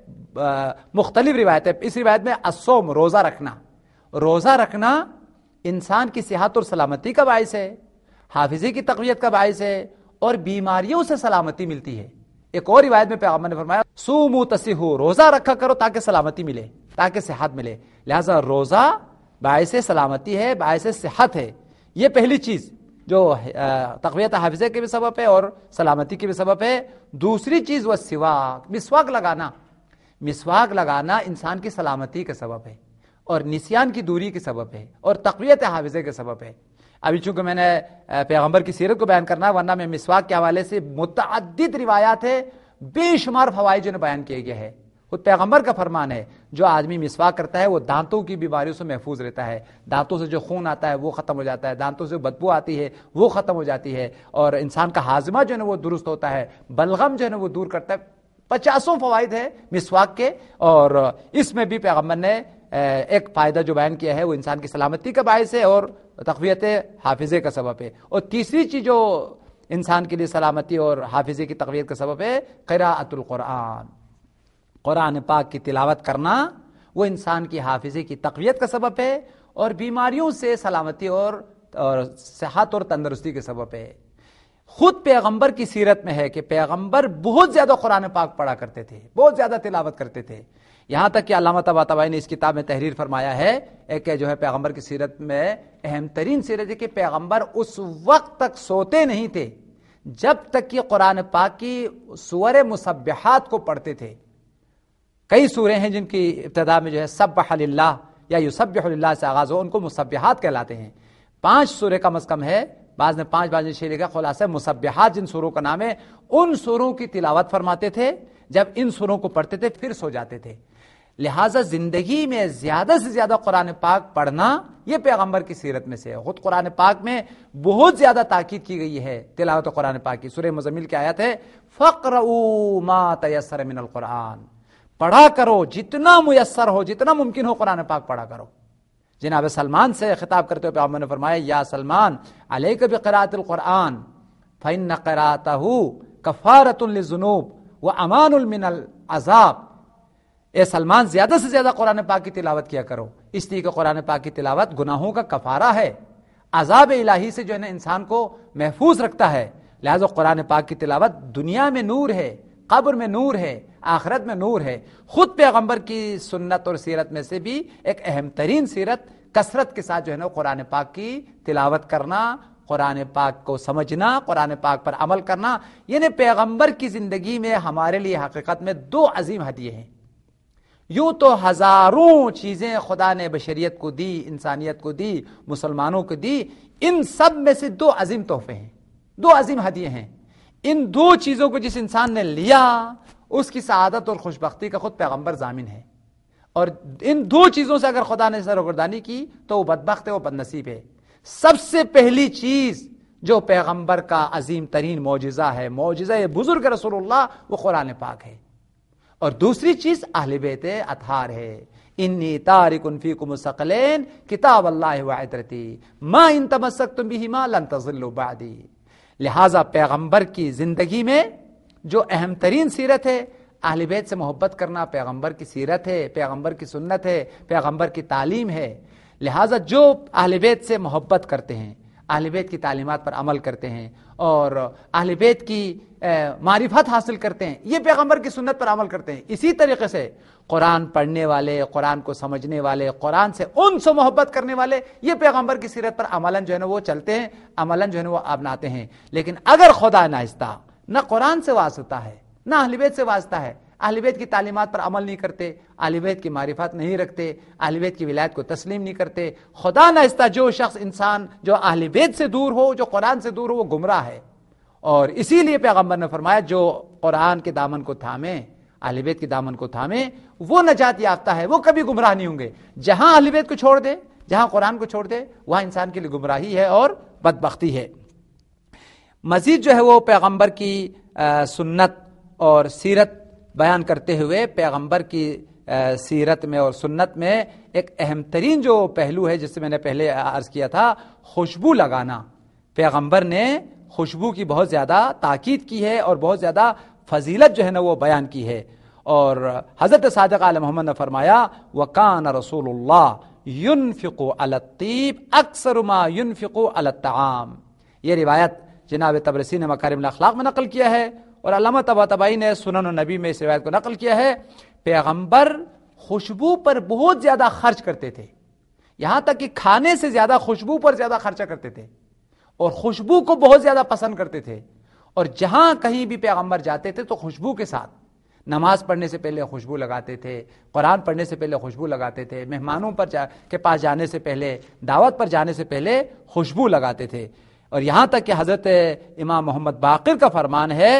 مختلف روایت ہے۔ اس روایت میں الصوم، روزہ رکھنا، روزہ رکھنا انسان کی صحت اور سلامتی کا باعث ہے، حافظے کی تقویت کا باعث ہے اور بیماریوں سے سلامتی ملتی ہے۔ ایک اور روایت میں پیغمبر نے فرمایا صوموا تصحوا، روزہ رکھا کرو تاکہ سلامتی ملے، تاکہ صحت ملے۔ لہذا روزہ باعث سلامتی ہے، باعث صحت ہے۔ یہ پہلی چیز جو تقویت حافظے کے بھی سبب ہے اور سلامتی کے بھی سبب ہے۔ دوسری چیز وہ سواک، مسواک لگانا، مسواک لگانا انسان کی سلامتی کے سبب ہے اور نسیان کی دوری کے سبب ہے اور تقویت حافظے کے سبب ہے۔ ابھی چونکہ میں نے پیغمبر کی سیرت کو بیان کرنا ہے، ورنہ میں مسواک کے حوالے سے متعدد روایات ہے، بے شمار فوائد جو نے بیان کیے گئے ہیں۔ خود پیغمبر کا فرمان ہے جو آدمی مسواک کرتا ہے وہ دانتوں کی بیماریوں سے محفوظ رہتا ہے، دانتوں سے جو خون آتا ہے وہ ختم ہو جاتا ہے، دانتوں سے بدبو آتی ہے وہ ختم ہو جاتی ہے، اور انسان کا ہاضمہ جو ہے وہ درست ہوتا ہے، بلغم جو ہے وہ دور کرتا ہے۔ 50 فوائد ہے مسواک کے، اور اس میں بھی پیغمبر نے ایک فائدہ جو بیان کیا ہے وہ انسان کی سلامتی کا باعث ہے اور تقویت حافظے کا سبب ہے۔ اور تیسری چیز جو انسان کے لیے سلامتی اور حافظے کی تقویت کا سبب ہے، قراءۃ القرآن، قرآن پاک کی تلاوت کرنا، وہ انسان کی حافظے کی تقویت کا سبب ہے اور بیماریوں سے سلامتی اور صحت اور تندرستی کے سبب ہے۔ خود پیغمبر کی سیرت میں ہے کہ پیغمبر بہت زیادہ قرآن پاک پڑھا کرتے تھے، بہت زیادہ تلاوت کرتے تھے، یہاں تک کہ علامہ طباطبائی نے اس کتاب میں تحریر فرمایا ہے ایک جو ہے پیغمبر کی سیرت میں اہم ترین سیرت ہے کہ پیغمبر اس وقت تک سوتے نہیں تھے جب تک کہ قرآن پاک کی سور مسبحات کو پڑھتے تھے۔ کئی سورے ہیں جن کی ابتدا میں جو ہے سبح للہ یا یسبح للہ سے آغاز ہو، ان کو مسبحات کہلاتے ہیں۔ 5 سورے کم از کم ہے، بعض نے 5 بعض نے 6 لکھا، خلاصہ مسبحات جن سوروں کا نام ہے، ان سوروں کی تلاوت فرماتے تھے۔ جب ان سوروں کو پڑھتے تھے پھر سو جاتے تھے۔ لہٰذا زندگی میں زیادہ سے زیادہ قرآن پاک پڑھنا یہ پیغمبر کی سیرت میں سے ہے۔ خود قرآن پاک میں بہت زیادہ تاکید کی گئی ہے تلاوت قرآن پاک کی۔ سورہ مزمل کی آیت ہے فَاقْرَؤُوا مَا تَيَسَّرَ مِنَ الْقُرْآنِ، پڑھا کرو جتنا میسر ہو، جتنا ممکن ہو قرآن پاک پڑھا کرو۔ جناب سلمان سے خطاب کرتے ہوئے پیغمبر نے فرمایا یا سلمان علیک بقراءۃ القرآن فإن قراءتہ کفارۃ للذنوب وامان من العذاب، اے سلمان زیادہ سے زیادہ قرآن پاک کی تلاوت کیا کرو، اس لیے کہ قرآن پاک کی تلاوت گناہوں کا کفارہ ہے، عذاب الہی سے جو ہے نا انسان کو محفوظ رکھتا ہے۔ لہذا قرآن پاک کی تلاوت دنیا میں نور ہے، قبر میں نور ہے، آخرت میں نور ہے۔ خود پیغمبر کی سنت اور سیرت میں سے بھی ایک اہم ترین سیرت کثرت کے ساتھ جو ہے نا قرآن پاک کی تلاوت کرنا، قرآن پاک کو سمجھنا، قرآن پاک پر عمل کرنا، یعنی پیغمبر کی زندگی میں ہمارے لیے حقیقت میں 2 عظیم ہدیے ہیں۔ یوں تو ہزاروں چیزیں خدا نے بشریت کو دی، انسانیت کو دی، مسلمانوں کو دی، ان سب میں سے 2 عظیم تحفے ہیں، 2 عظیم ہدیے ہیں۔ ان 2 چیزوں کو جس انسان نے لیا اس کی سعادت اور خوشبختی کا خود پیغمبر ضامن ہے، اور ان 2 چیزوں سے اگر خدا نے سرگردانی کی تو وہ بدبخت ہے، وہ بد نصیب ہے۔ سب سے پہلی چیز جو پیغمبر کا عظیم ترین معجزہ ہے، معجزہ بزرگ رسول اللہ، وہ قرآن پاک ہے، اور دوسری چیز اہل بیت اطہار ہے۔ انی تارک فیکم الثقلین کتاب اللہ وعترتی ما ان تمسکتم بہما لن تضلوا بعدی۔ لہذا پیغمبر کی زندگی میں جو اہم ترین سیرت ہے، اہل بیت سے محبت کرنا پیغمبر کی سیرت ہے، پیغمبر کی سنت ہے، پیغمبر کی تعلیم ہے۔ لہذا جو اہل بیت سے محبت کرتے ہیں، اہل بیت کی تعلیمات پر عمل کرتے ہیں اور اہل بیت کی معرفت حاصل کرتے ہیں، یہ پیغمبر کی سنت پر عمل کرتے ہیں۔ اسی طریقے سے قرآن پڑھنے والے، قرآن کو سمجھنے والے، قرآن سے انس و محبت کرنے والے، یہ پیغمبر کی سیرت پر عملاً جو ہے نا وہ چلتے ہیں، عملاً جو ہے نا وہ اپناتے ہیں۔ لیکن اگر خدا ناخواستہ نہ قرآن سے واسطہ ہے نہ اہل بیت سے واسطہ ہے، اہل بیت کی تعلیمات پر عمل نہیں کرتے، اہل بیت کی معرفت نہیں رکھتے، اہل بیت کی ولایت کو تسلیم نہیں کرتے، خدا ناخواستہ جو شخص انسان جو اہل بیت سے دور ہو، جو قرآن سے دور ہو، وہ گمراہ ہے۔ اور اسی لیے پیغمبر نے فرمایا جو قرآن کے دامن کو تھامے، اہل بیت کے دامن کو تھامے، وہ نجات یافتہ ہے، وہ کبھی گمراہ نہیں ہوں گے۔ جہاں اہل بیت کو چھوڑ دے، جہاں قرآن کو چھوڑ دے، وہاں انسان کے لیے گمراہی ہے اور بدبختی ہے۔ مزید جو ہے وہ پیغمبر کی سنت اور سیرت بیان کرتے ہوئے پیغمبر کی سیرت میں اور سنت میں ایک اہم ترین جو پہلو ہے، جس سے میں نے پہلے عرض کیا تھا، خوشبو لگانا۔ پیغمبر نے خوشبو کی بہت زیادہ تاکید کی ہے اور بہت زیادہ فضیلت جو ہے نا وہ بیان کی ہے۔ اور حضرت صادق آل محمد نے فرمایا وَكَانَ رسول اللہ ينفق علی الطیب اکثر ما ينفق علی الطعام۔ یہ روایت جناب طبرسی نے مکارم الاخلاق میں نقل کیا ہے اور علامہ طباطبائی نے سنن النبی میں اس روایت کو نقل کیا ہے۔ پیغمبر خوشبو پر بہت زیادہ خرچ کرتے تھے، یہاں تک کہ کھانے سے زیادہ خوشبو پر زیادہ خرچہ کرتے تھے اور خوشبو کو بہت زیادہ پسند کرتے تھے۔ اور جہاں کہیں بھی پیغمبر جاتے تھے تو خوشبو کے ساتھ، نماز پڑھنے سے پہلے خوشبو لگاتے تھے، قرآن پڑھنے سے پہلے خوشبو لگاتے تھے، مہمانوں کے پاس جانے سے پہلے، دعوت پر جانے سے پہلے خوشبو لگاتے تھے۔ اور یہاں تک کہ حضرت امام محمد باقر کا فرمان ہے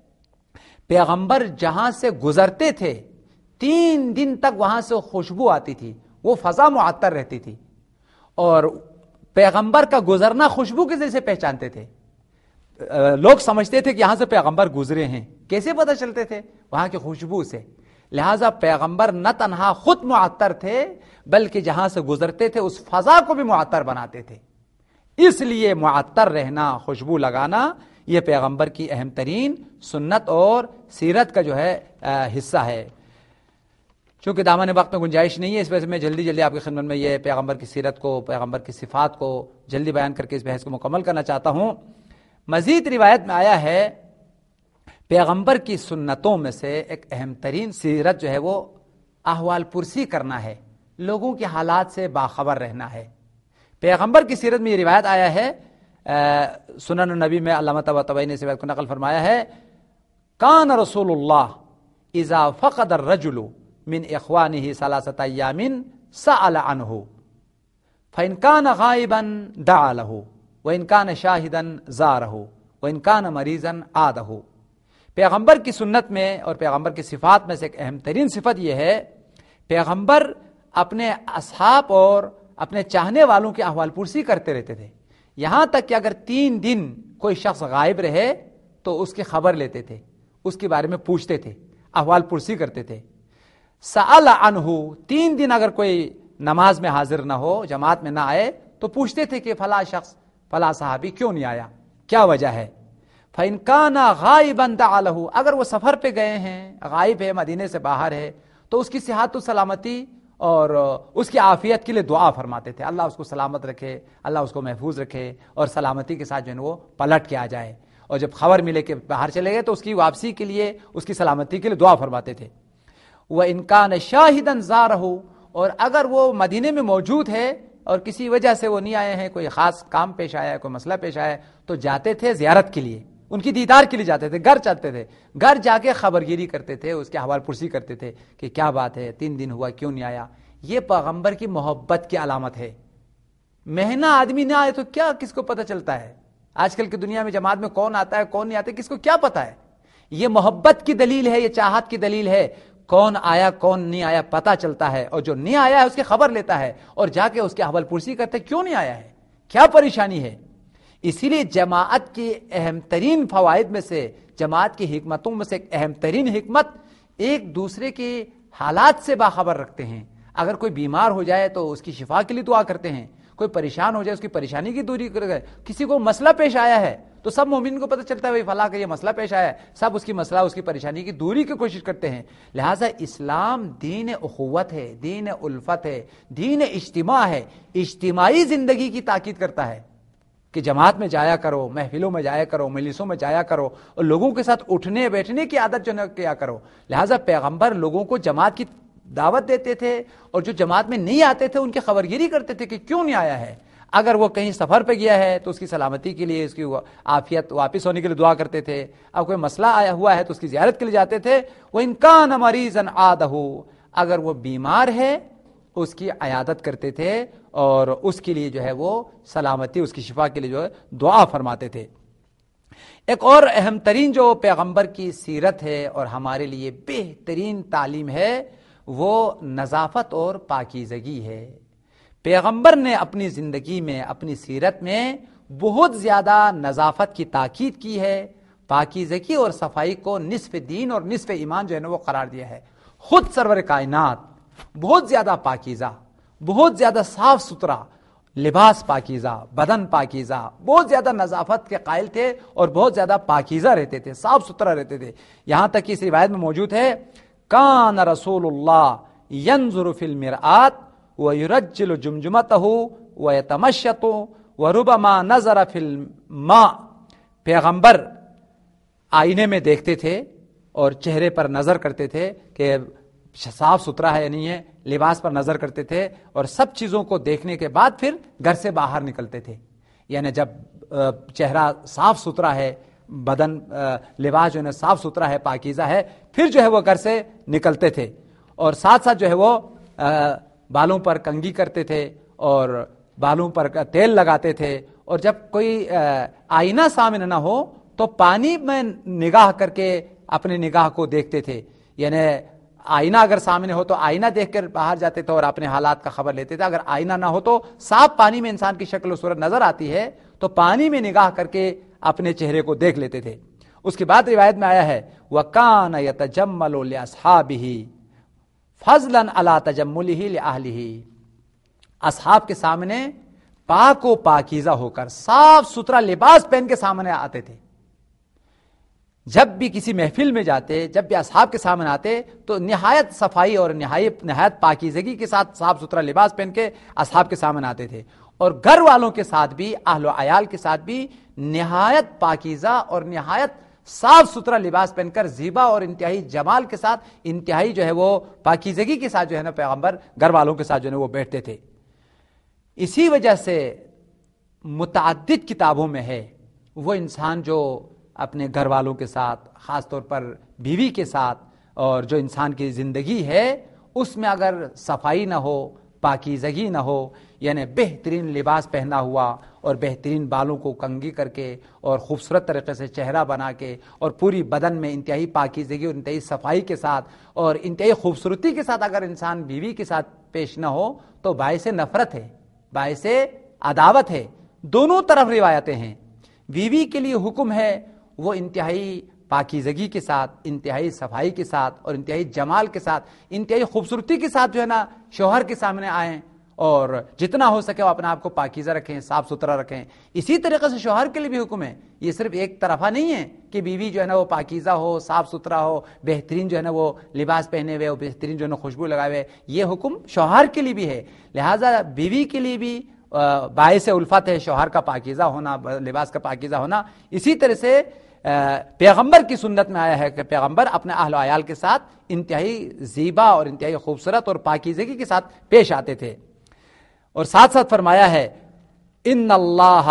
پیغمبر جہاں سے گزرتے تھے 3 دن تک وہاں سے خوشبو آتی تھی، وہ فضا معطر رہتی تھی اور پیغمبر کا گزرنا خوشبو کے ذریعے سے پہچانتے تھے۔ لوگ سمجھتے تھے کہ یہاں سے پیغمبر گزرے ہیں، کیسے پتہ چلتے تھے؟ وہاں کی خوشبو سے۔ لہٰذا پیغمبر نہ تنہا خود معطر تھے بلکہ جہاں سے گزرتے تھے اس فضا کو بھی معطر بناتے تھے۔ اس لیے معطر رہنا، خوشبو لگانا، یہ پیغمبر کی اہم ترین سنت اور سیرت کا جو ہے حصہ ہے۔ چونکہ دامن وقت میں گنجائش نہیں ہے، اس وجہ سے میں جلدی آپ کی خدمت میں یہ پیغمبر کی سیرت کو، پیغمبر کی صفات کو جلدی بیان کر کے اس بحث کو مکمل کرنا چاہتا ہوں۔ مزید روایت میں آیا ہے پیغمبر کی سنتوں میں سے ایک اہم ترین سیرت جو ہے وہ احوال پرسی کرنا ہے، لوگوں کے حالات سے باخبر رہنا ہے۔ پیغمبر کی سیرت میں یہ روایت آیا ہے، سنن النبی میں علامہ طباطبائی نے اس روایت کو نقل فرمایا ہے، کان رسول اللہ اذا فقد الرجل من اخوانه 3 ایام سأل عنه فإن كان غائبا دعا له وإن كان شاهدا زاره وإن كان مريضا عاده۔ پیغمبر کی سنت میں اور پیغمبر کی صفات میں سے ایک اہم ترین صفت یہ ہے، پیغمبر اپنے اصحاب اور اپنے چاہنے والوں کی احوال پرسی کرتے رہتے تھے، یہاں تک کہ اگر 3 دن کوئی شخص غائب رہے تو اس کی خبر لیتے تھے، اس کے بارے میں پوچھتے تھے، احوال پرسی کرتے تھے۔ سأل عنہ، 3 دن اگر کوئی نماز میں حاضر نہ ہو، جماعت میں نہ آئے تو پوچھتے تھے کہ فلاں شخص، فلاں صحابی کیوں نہیں آیا، کیا وجہ ہے؟ فإن كان غائبا دعا له، اگر وہ سفر پہ گئے ہیں، غائب ہے، مدینے سے باہر ہے، تو اس کی صحت و سلامتی اور اس کی عافیت کے لیے دعا فرماتے تھے، اللہ اس کو سلامت رکھے، اللہ اس کو محفوظ رکھے اور سلامتی کے ساتھ جو ہے وہ پلٹ کے آ جائے۔ اور جب خبر ملے کہ باہر چلے گئے تو اس کی واپسی کے لیے، اس کی سلامتی کے لیے دعا فرماتے تھے۔ وَإِن كَانَ شَاهِدًا زَارَهُ، اور اگر وہ مدینے میں موجود ہے اور کسی وجہ سے وہ نہیں آئے ہیں، کوئی خاص کام پیش آیا ہے، کوئی مسئلہ پیش آیا ہے، تو جاتے تھے زیارت کے لیے، ان کی دیدار کے لیے جاتے تھے، گھر چلتے تھے، گھر جا کے خبرگیری کرتے تھے، اس کے احوال پرسی کرتے تھے کہ کیا بات ہے، 3 دن ہوا کیوں نہیں آیا۔ یہ پیغمبر کی محبت کی علامت ہے۔ مہینہ آدمی نہ آئے تو کیا کس کو پتہ چلتا ہے؟ آج کل کی دنیا میں جماعت میں کون آتا ہے کون نہیں آتا ہے کس کو کیا پتا ہے؟ یہ محبت کی دلیل ہے، یہ چاہت کی دلیل ہے۔ کون آیا کون نہیں آیا پتا چلتا ہے، اور جو نہیں آیا ہے اس کی خبر لیتا ہے اور جا کے اس کے احوال پرسی کرتے کیوں نہیں آیا ہے، کیا پریشانی ہے۔ اسی لیے جماعت کی اہم ترین فوائد میں سے، جماعت کی حکمتوں میں سے ایک اہم ترین حکمت، ایک دوسرے کے حالات سے باخبر رکھتے ہیں۔ اگر کوئی بیمار ہو جائے تو اس کی شفا کے لیے دعا کرتے ہیں، کوئی پریشان ہو جائے اس کی پریشانی کی دوری کر گئے، کسی کو مسئلہ پیش آیا ہے تو سب مومن کو پتہ چلتا ہے بھائی فلاں کا یہ مسئلہ پیش آیا ہے، سب اس کی مسئلہ اس کی پریشانی کی دوری کی کوشش کرتے ہیں۔ لہٰذا اسلام دین اخوت ہے، دین الفت ہے، دین اجتماع ہے، اجتماعی زندگی کی تاکید کرتا ہے۔ کہ جماعت میں جایا کرو، محفلوں میں جایا کرو، مجلسوں میں جایا کرو، اور لوگوں کے ساتھ اٹھنے بیٹھنے کی عادت جو کیا کرو۔ لہٰذا پیغمبر لوگوں کو جماعت کی دعوت دیتے تھے، اور جو جماعت میں نہیں آتے تھے ان کی خبرگیری کرتے تھے کہ کیوں نہیں آیا ہے۔ اگر وہ کہیں سفر پہ گیا ہے تو اس کی سلامتی کے لیے، اس کی عافیت واپس ہونے کے لیے دعا کرتے تھے۔ اب کوئی مسئلہ آیا ہوا ہے تو اس کی زیارت کے لیے جاتے تھے۔ وَإِن كَانَ مَرِيضًا عَادَهُ، اگر وہ بیمار ہے اس کی عیادت کرتے تھے، اور اس کے لیے جو ہے وہ سلامتی، اس کی شفا کے لیے جو ہے دعا فرماتے تھے۔ ایک اور اہم ترین جو پیغمبر کی سیرت ہے اور ہمارے لیے بہترین تعلیم ہے، وہ نظافت اور پاکیزگی ہے۔ پیغمبر نے اپنی زندگی میں، اپنی سیرت میں بہت زیادہ نظافت کی تاکید کی ہے، پاکیزگی اور صفائی کو نصف دین اور نصف ایمان جو ہے نا وہ قرار دیا ہے۔ خود سرور کائنات بہت زیادہ پاکیزہ، بہت زیادہ صاف ستھرا، لباس پاکیزہ، بدن پاکیزہ، بہت زیادہ نظافت کے قائل تھے اور بہت زیادہ پاکیزہ رہتے تھے، صاف ستھرا رہتے تھے۔ یہاں تک کہ اس روایت میں موجود ہے، کان رسول اللہ ینظر فی المرآۃ ویرجل جمجمتہ ویتمشط وربما نظر فی الماء، پیغمبر آئینے میں دیکھتے تھے اور چہرے پر نظر کرتے تھے کہ صاف ستھرا ہے یا نہیں ہے، لباس پر نظر کرتے تھے، اور سب چیزوں کو دیکھنے کے بعد پھر گھر سے باہر نکلتے تھے۔ یعنی جب چہرہ صاف ستھرا ہے، بدن لباس جو ہے صاف ستھرا ہے، پاکیزہ ہے، پھر جو ہے وہ گھر سے نکلتے تھے، اور ساتھ ساتھ جو ہے وہ بالوں پر کنگھی کرتے تھے اور بالوں پر تیل لگاتے تھے، اور جب کوئی آئینہ سامنے نہ ہو تو پانی میں نگاہ کر کے اپنے نگاہ کو دیکھتے تھے۔ یعنی آئینہ اگر سامنے ہو تو آئینہ دیکھ کر باہر جاتے تھے اور اپنے حالات کا خبر لیتے تھے۔ اگر آئینہ نہ ہو تو صاف پانی میں انسان کی شکل و صورت نظر آتی ہے تو پانی میں نگاہ کر کے اپنے چہرے کو دیکھ لیتے تھے۔ اس کے بعد روایت میں آیا ہے وَكَانَ يَتَجَمَّلُ لِأَصْحَابِهِ فَضْلًا عَلَى تَجَمُّلِهِ لِأَهْلِهِ، اصحاب کے سامنے پاک و پاکیزہ ہو کر صاف ستھرا لباس پہن کے سامنے آتے تھے۔ جب بھی کسی محفل میں جاتے، جب بھی اصحاب کے سامنے آتے تو نہایت صفائی اور نہایت پاکیزگی کے ساتھ صاف ستھرا لباس پہن کے اصحاب کے سامنے آتے تھے، اور گھر والوں کے ساتھ بھی، اہل و عیال کے ساتھ بھی نہایت پاکیزہ اور نہایت صاف ستھرا لباس پہن کر زیبا اور انتہائی جمال کے ساتھ، انتہائی جو ہے وہ پاکیزگی کے ساتھ جو ہے نا پیغمبر گھر والوں کے ساتھ جو ہے وہ بیٹھتے تھے۔ اسی وجہ سے متعدد کتابوں میں ہے وہ انسان جو اپنے گھر والوں کے ساتھ، خاص طور پر بیوی کے ساتھ، اور جو انسان کی زندگی ہے اس میں اگر صفائی نہ ہو، پاکیزگی نہ ہو، یعنی بہترین لباس پہنا ہوا اور بہترین بالوں کو کنگھی کر کے اور خوبصورت طریقے سے چہرہ بنا کے اور پوری بدن میں انتہائی پاکیزگی اور انتہائی صفائی کے ساتھ اور انتہائی خوبصورتی کے ساتھ اگر انسان بیوی کے ساتھ پیش نہ ہو تو باعث نفرت ہے، باعث عداوت ہے۔ دونوں طرف روایتیں ہیں۔ بیوی کے لیے حکم ہے وہ انتہائی پاکیزگی کے ساتھ، انتہائی صفائی کے ساتھ اور انتہائی جمال کے ساتھ، انتہائی خوبصورتی کے ساتھ جو ہے نا شوہر کے سامنے آئیں، اور جتنا ہو سکے وہ اپنے آپ کو پاکیزہ رکھیں، صاف ستھرا رکھیں۔ اسی طریقے سے شوہر کے لیے بھی حکم ہے، یہ صرف ایک طرفہ نہیں ہے کہ بیوی جو ہے نا وہ پاکیزہ ہو، صاف ستھرا ہو، بہترین جو ہے نا وہ لباس پہنے ہوئے، بہترین جو ہے نا خوشبو لگائے ہوئے، یہ حکم شوہر کے لیے بھی ہے۔ لہٰذا بیوی کے لیے بھی باعث الفت ہے شوہر کا پاکیزہ ہونا، لباس کا پاکیزہ ہونا۔ اسی طرح سے پیغمبر کی سنت میں آیا ہے کہ پیغمبر اپنے اہل و عیال کے ساتھ انتہائی زیبا اور انتہائی خوبصورت اور پاکیزگی کے ساتھ پیش آتے تھے، اور ساتھ ساتھ فرمایا ہے ان اللہ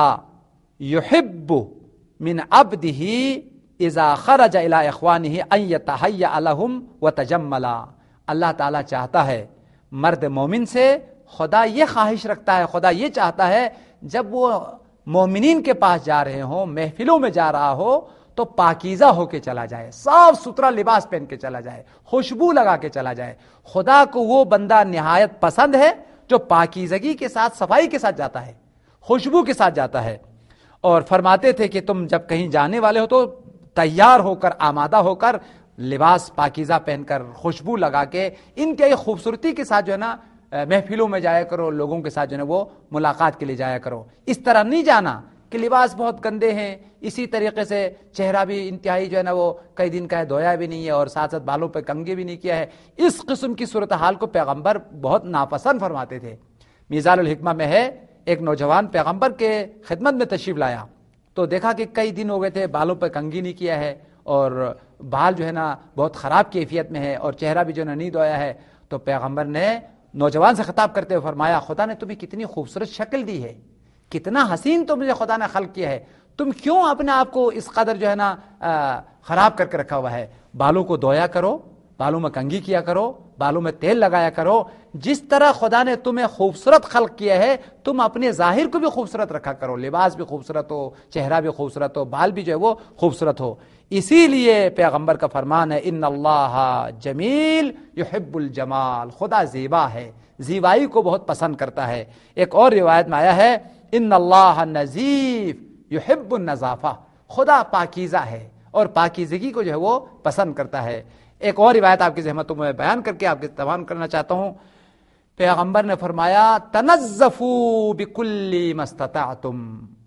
یحب من عبدہ اذا خرج الی اخوانہ ان یتہیأ لہم وتجملا، اللہ تعالیٰ چاہتا ہے مرد مومن سے، خدا یہ خواہش رکھتا ہے، خدا یہ چاہتا ہے جب وہ مومنین کے پاس جا رہے ہوں، محفلوں میں جا رہا ہو تو پاکیزہ ہو کے چلا جائے، صاف ستھرا لباس پہن کے چلا جائے، خوشبو لگا کے چلا جائے۔ خدا کو وہ بندہ نہایت پسند ہے جو پاکیزگی کے ساتھ، صفائی کے ساتھ جاتا ہے، خوشبو کے ساتھ جاتا ہے۔ اور فرماتے تھے کہ تم جب کہیں جانے والے ہو تو تیار ہو کر، آمادہ ہو کر، لباس پاکیزہ پہن کر، خوشبو لگا کے، انتہائی خوبصورتی کے ساتھ جو ہے نا محفلوں میں جایا کرو، لوگوں کے ساتھ جو ہے وہ ملاقات کے لیے جایا کرو۔ اس طرح نہیں جانا کہ لباس بہت گندے ہیں، اسی طریقے سے چہرہ بھی انتہائی جو ہے نا وہ کئی دن کا ہے، دھویا بھی نہیں ہے، اور ساتھ ساتھ بالوں پہ کنگھی بھی نہیں کیا ہے۔ اس قسم کی صورتحال کو پیغمبر بہت ناپسند فرماتے تھے۔ میزان الحکمہ میں ہے ایک نوجوان پیغمبر کے خدمت میں تشریف لایا تو دیکھا کہ کئی دن ہو گئے تھے بالوں پہ کنگھی نہیں کیا ہے اور بال جو ہے نا بہت خراب کیفیت میں ہے اور چہرہ بھی جو ہے نہیں دھویا ہے. تو پیغمبر نے نوجوان سے خطاب کرتے ہوئے فرمایا خدا نے تمہیں کتنی خوبصورت شکل دی ہے, کتنا حسین تمہیں خدا نے خلق کیا ہے, تم کیوں اپنے آپ کو اس قدر جو ہے نا خراب کر کے رکھا ہوا ہے. بالوں کو دھویا کرو, بالوں میں کنگھی کیا کرو, بالوں میں تیل لگایا کرو. جس طرح خدا نے تمہیں خوبصورت خلق کیا ہے تم اپنے ظاہر کو بھی خوبصورت رکھا کرو, لباس بھی خوبصورت ہو, چہرہ بھی خوبصورت ہو, بال بھی جو ہے وہ خوبصورت ہو. اسی لیے پیغمبر کا فرمان ہے ان اللہ جمیل یحب الجمال, خدا زیبا ہے, زیبائی کو بہت پسند کرتا ہے. ایک اور روایت میں آیا ہے ان اللہ نظیف یحب النظافہ, خدا پاکیزہ ہے اور پاکیزگی کو جو ہے وہ پسند کرتا ہے. ایک اور روایت آپ کی ذہمتوں میں بیان کر کے آپ کے تمام کرنا چاہتا ہوں. پیغمبر نے فرمایا تنظفوا بکل ما استطعتم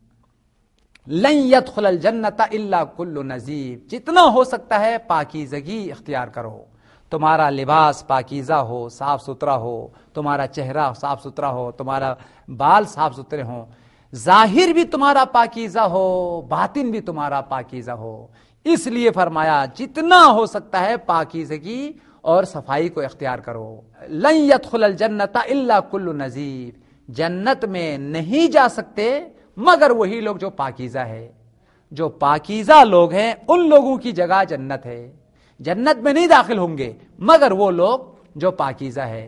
لن يدخل الجنت الا كل نظیف, جتنا ہو سکتا ہے پاکیزگی اختیار کرو. تمہارا لباس پاکیزہ ہو, صاف ستھرا ہو, تمہارا چہرہ صاف ستھرا ہو, تمہارا بال صاف ستھرے ہوں, ظاہر بھی تمہارا پاکیزہ ہو, باطن بھی تمہارا پاکیزہ ہو. اس لیے فرمایا جتنا ہو سکتا ہے پاکیزگی اور صفائی کو اختیار کرو. لن يدخل الجنت الا كل نظیف, جنت میں نہیں جا سکتے مگر وہی لوگ جو پاکیزہ ہے. جو پاکیزہ لوگ ہیں ان لوگوں کی جگہ جنت ہے. جنت میں نہیں داخل ہوں گے مگر وہ لوگ جو پاکیزہ ہے.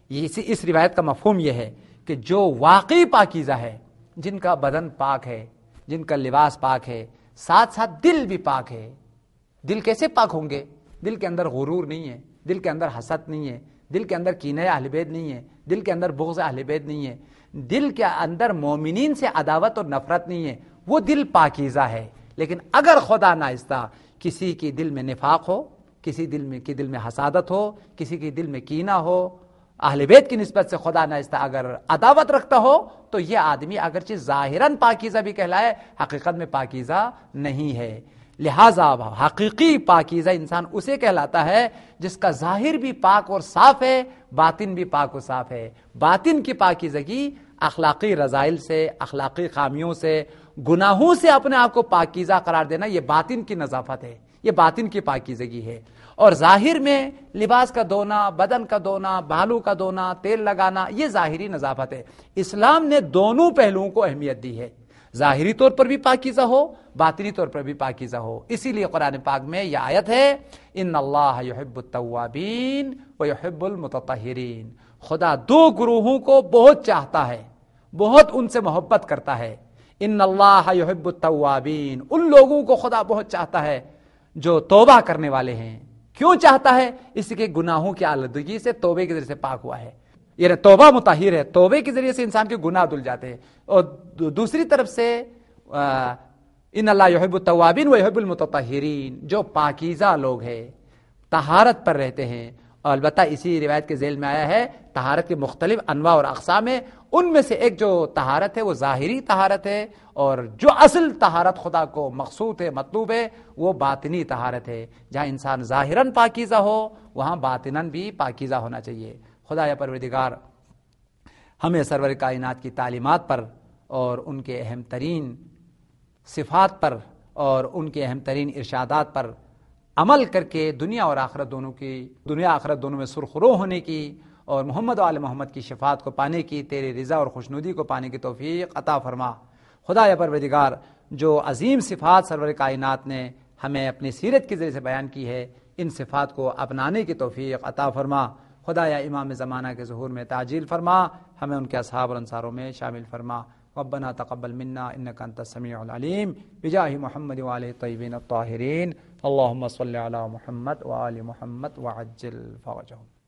اس روایت کا مفہوم یہ ہے کہ جو واقعی پاکیزہ ہے, جن کا بدن پاک ہے, جن کا لباس پاک ہے, ساتھ ساتھ دل بھی پاک ہے. دل کیسے پاک ہوں گے؟ دل کے اندر غرور نہیں ہے, دل کے اندر حسد نہیں ہے, دل کے اندر کینہ اہل بیت نہیں ہے, دل کے اندر بغض اہل بیت نہیں ہے, دل کے اندر مومنین سے عداوت اور نفرت نہیں ہے. وہ دل پاکیزہ ہے. لیکن اگر خدا ناخواستہ کسی کے دل میں نفاق ہو, کسی دل میں حسادت ہو, کسی کے دل میں کینہ ہو, اہل بیت کی نسبت سے خدا ناخواستہ اگر عداوت رکھتا ہو تو یہ آدمی اگرچہ ظاہراً پاکیزہ بھی کہلائے حقیقت میں پاکیزہ نہیں ہے. لہذا حقیقی پاکیزہ انسان اسے کہلاتا ہے جس کا ظاہر بھی پاک اور صاف ہے, باطن بھی پاک اور صاف ہے. باطن کی پاکیزگی اخلاقی رذائل سے, اخلاقی خامیوں سے, گناہوں سے اپنے آپ کو پاکیزہ قرار دینا, یہ باطن کی نظافت ہے, یہ باطن کی پاکیزگی ہے. اور ظاہر میں لباس کا دھونا, بدن کا دھونا, بالوں کا دھونا, تیل لگانا, یہ ظاہری نظافت ہے. اسلام نے دونوں پہلوؤں کو اہمیت دی ہے, ظاہری طور پر بھی پاکیزہ ہو, باطنی طور پر بھی پاکیزہ ہو. اسی لیے قرآن پاک میں یہ آیت ہے ان اللہ یحب التوابین ویحب المتطہرین, خدا دو گروہوں کو بہت چاہتا ہے, بہت ان سے محبت کرتا ہے. ان اللہ یحب التوابین, ان لوگوں کو خدا بہت چاہتا ہے جو توبہ کرنے والے ہیں. کیوں چاہتا ہے؟ اس کے گناہوں کی آلودگی سے توبے کے ذریعے سے پاک ہوا ہے. یہ توبہ مطہر ہے, توبے کے ذریعے سے انسان کے گناہ دھل جاتے ہیں. اور دوسری طرف سے ان اللہ یحب التوابین ویحب المتطہرین, جو پاکیزہ لوگ ہیں, طہارت پر رہتے ہیں. اور البتہ اسی روایت کے ذیل میں آیا ہے طہارت کے مختلف انواع اور اقسام ہیں. ان میں سے ایک جو طہارت ہے وہ ظاہری طہارت ہے, اور جو اصل طہارت خدا کو مقصود ہے, مطلوب ہے, وہ باطنی طہارت ہے. جہاں انسان ظاہراً پاکیزہ ہو وہاں باطناً بھی پاکیزہ ہونا چاہیے. خدا یا پروردگار ہمیں سرور کائنات کی تعلیمات پر اور ان کے اہم ترین صفات پر اور ان کے اہم ترین ارشادات پر عمل کر کے دنیا اور آخرت دونوں میں سرخرو ہونے کی اور محمد و آل محمد کی شفاعت کو پانے کی, تیرے رضا اور خوشنودی کو پانے کی توفیق عطا فرما. خدا یا پروردگار جو عظیم صفات سرور کائنات نے ہمیں اپنی سیرت کے ذریعے سے بیان کی ہے, ان صفات کو اپنانے کی توفیق عطا فرما. خدا یا امام زمانہ کے ظہور میں تعجیل فرما, ہمیں ان کے اصحاب اور انصاروں میں شامل فرما. ربنا تقبل منا انك انت السميع العليم بجاه محمد وآله الطيبين الطاهرين. اللهم صل على محمد وآل محمد وعجل فرجهم.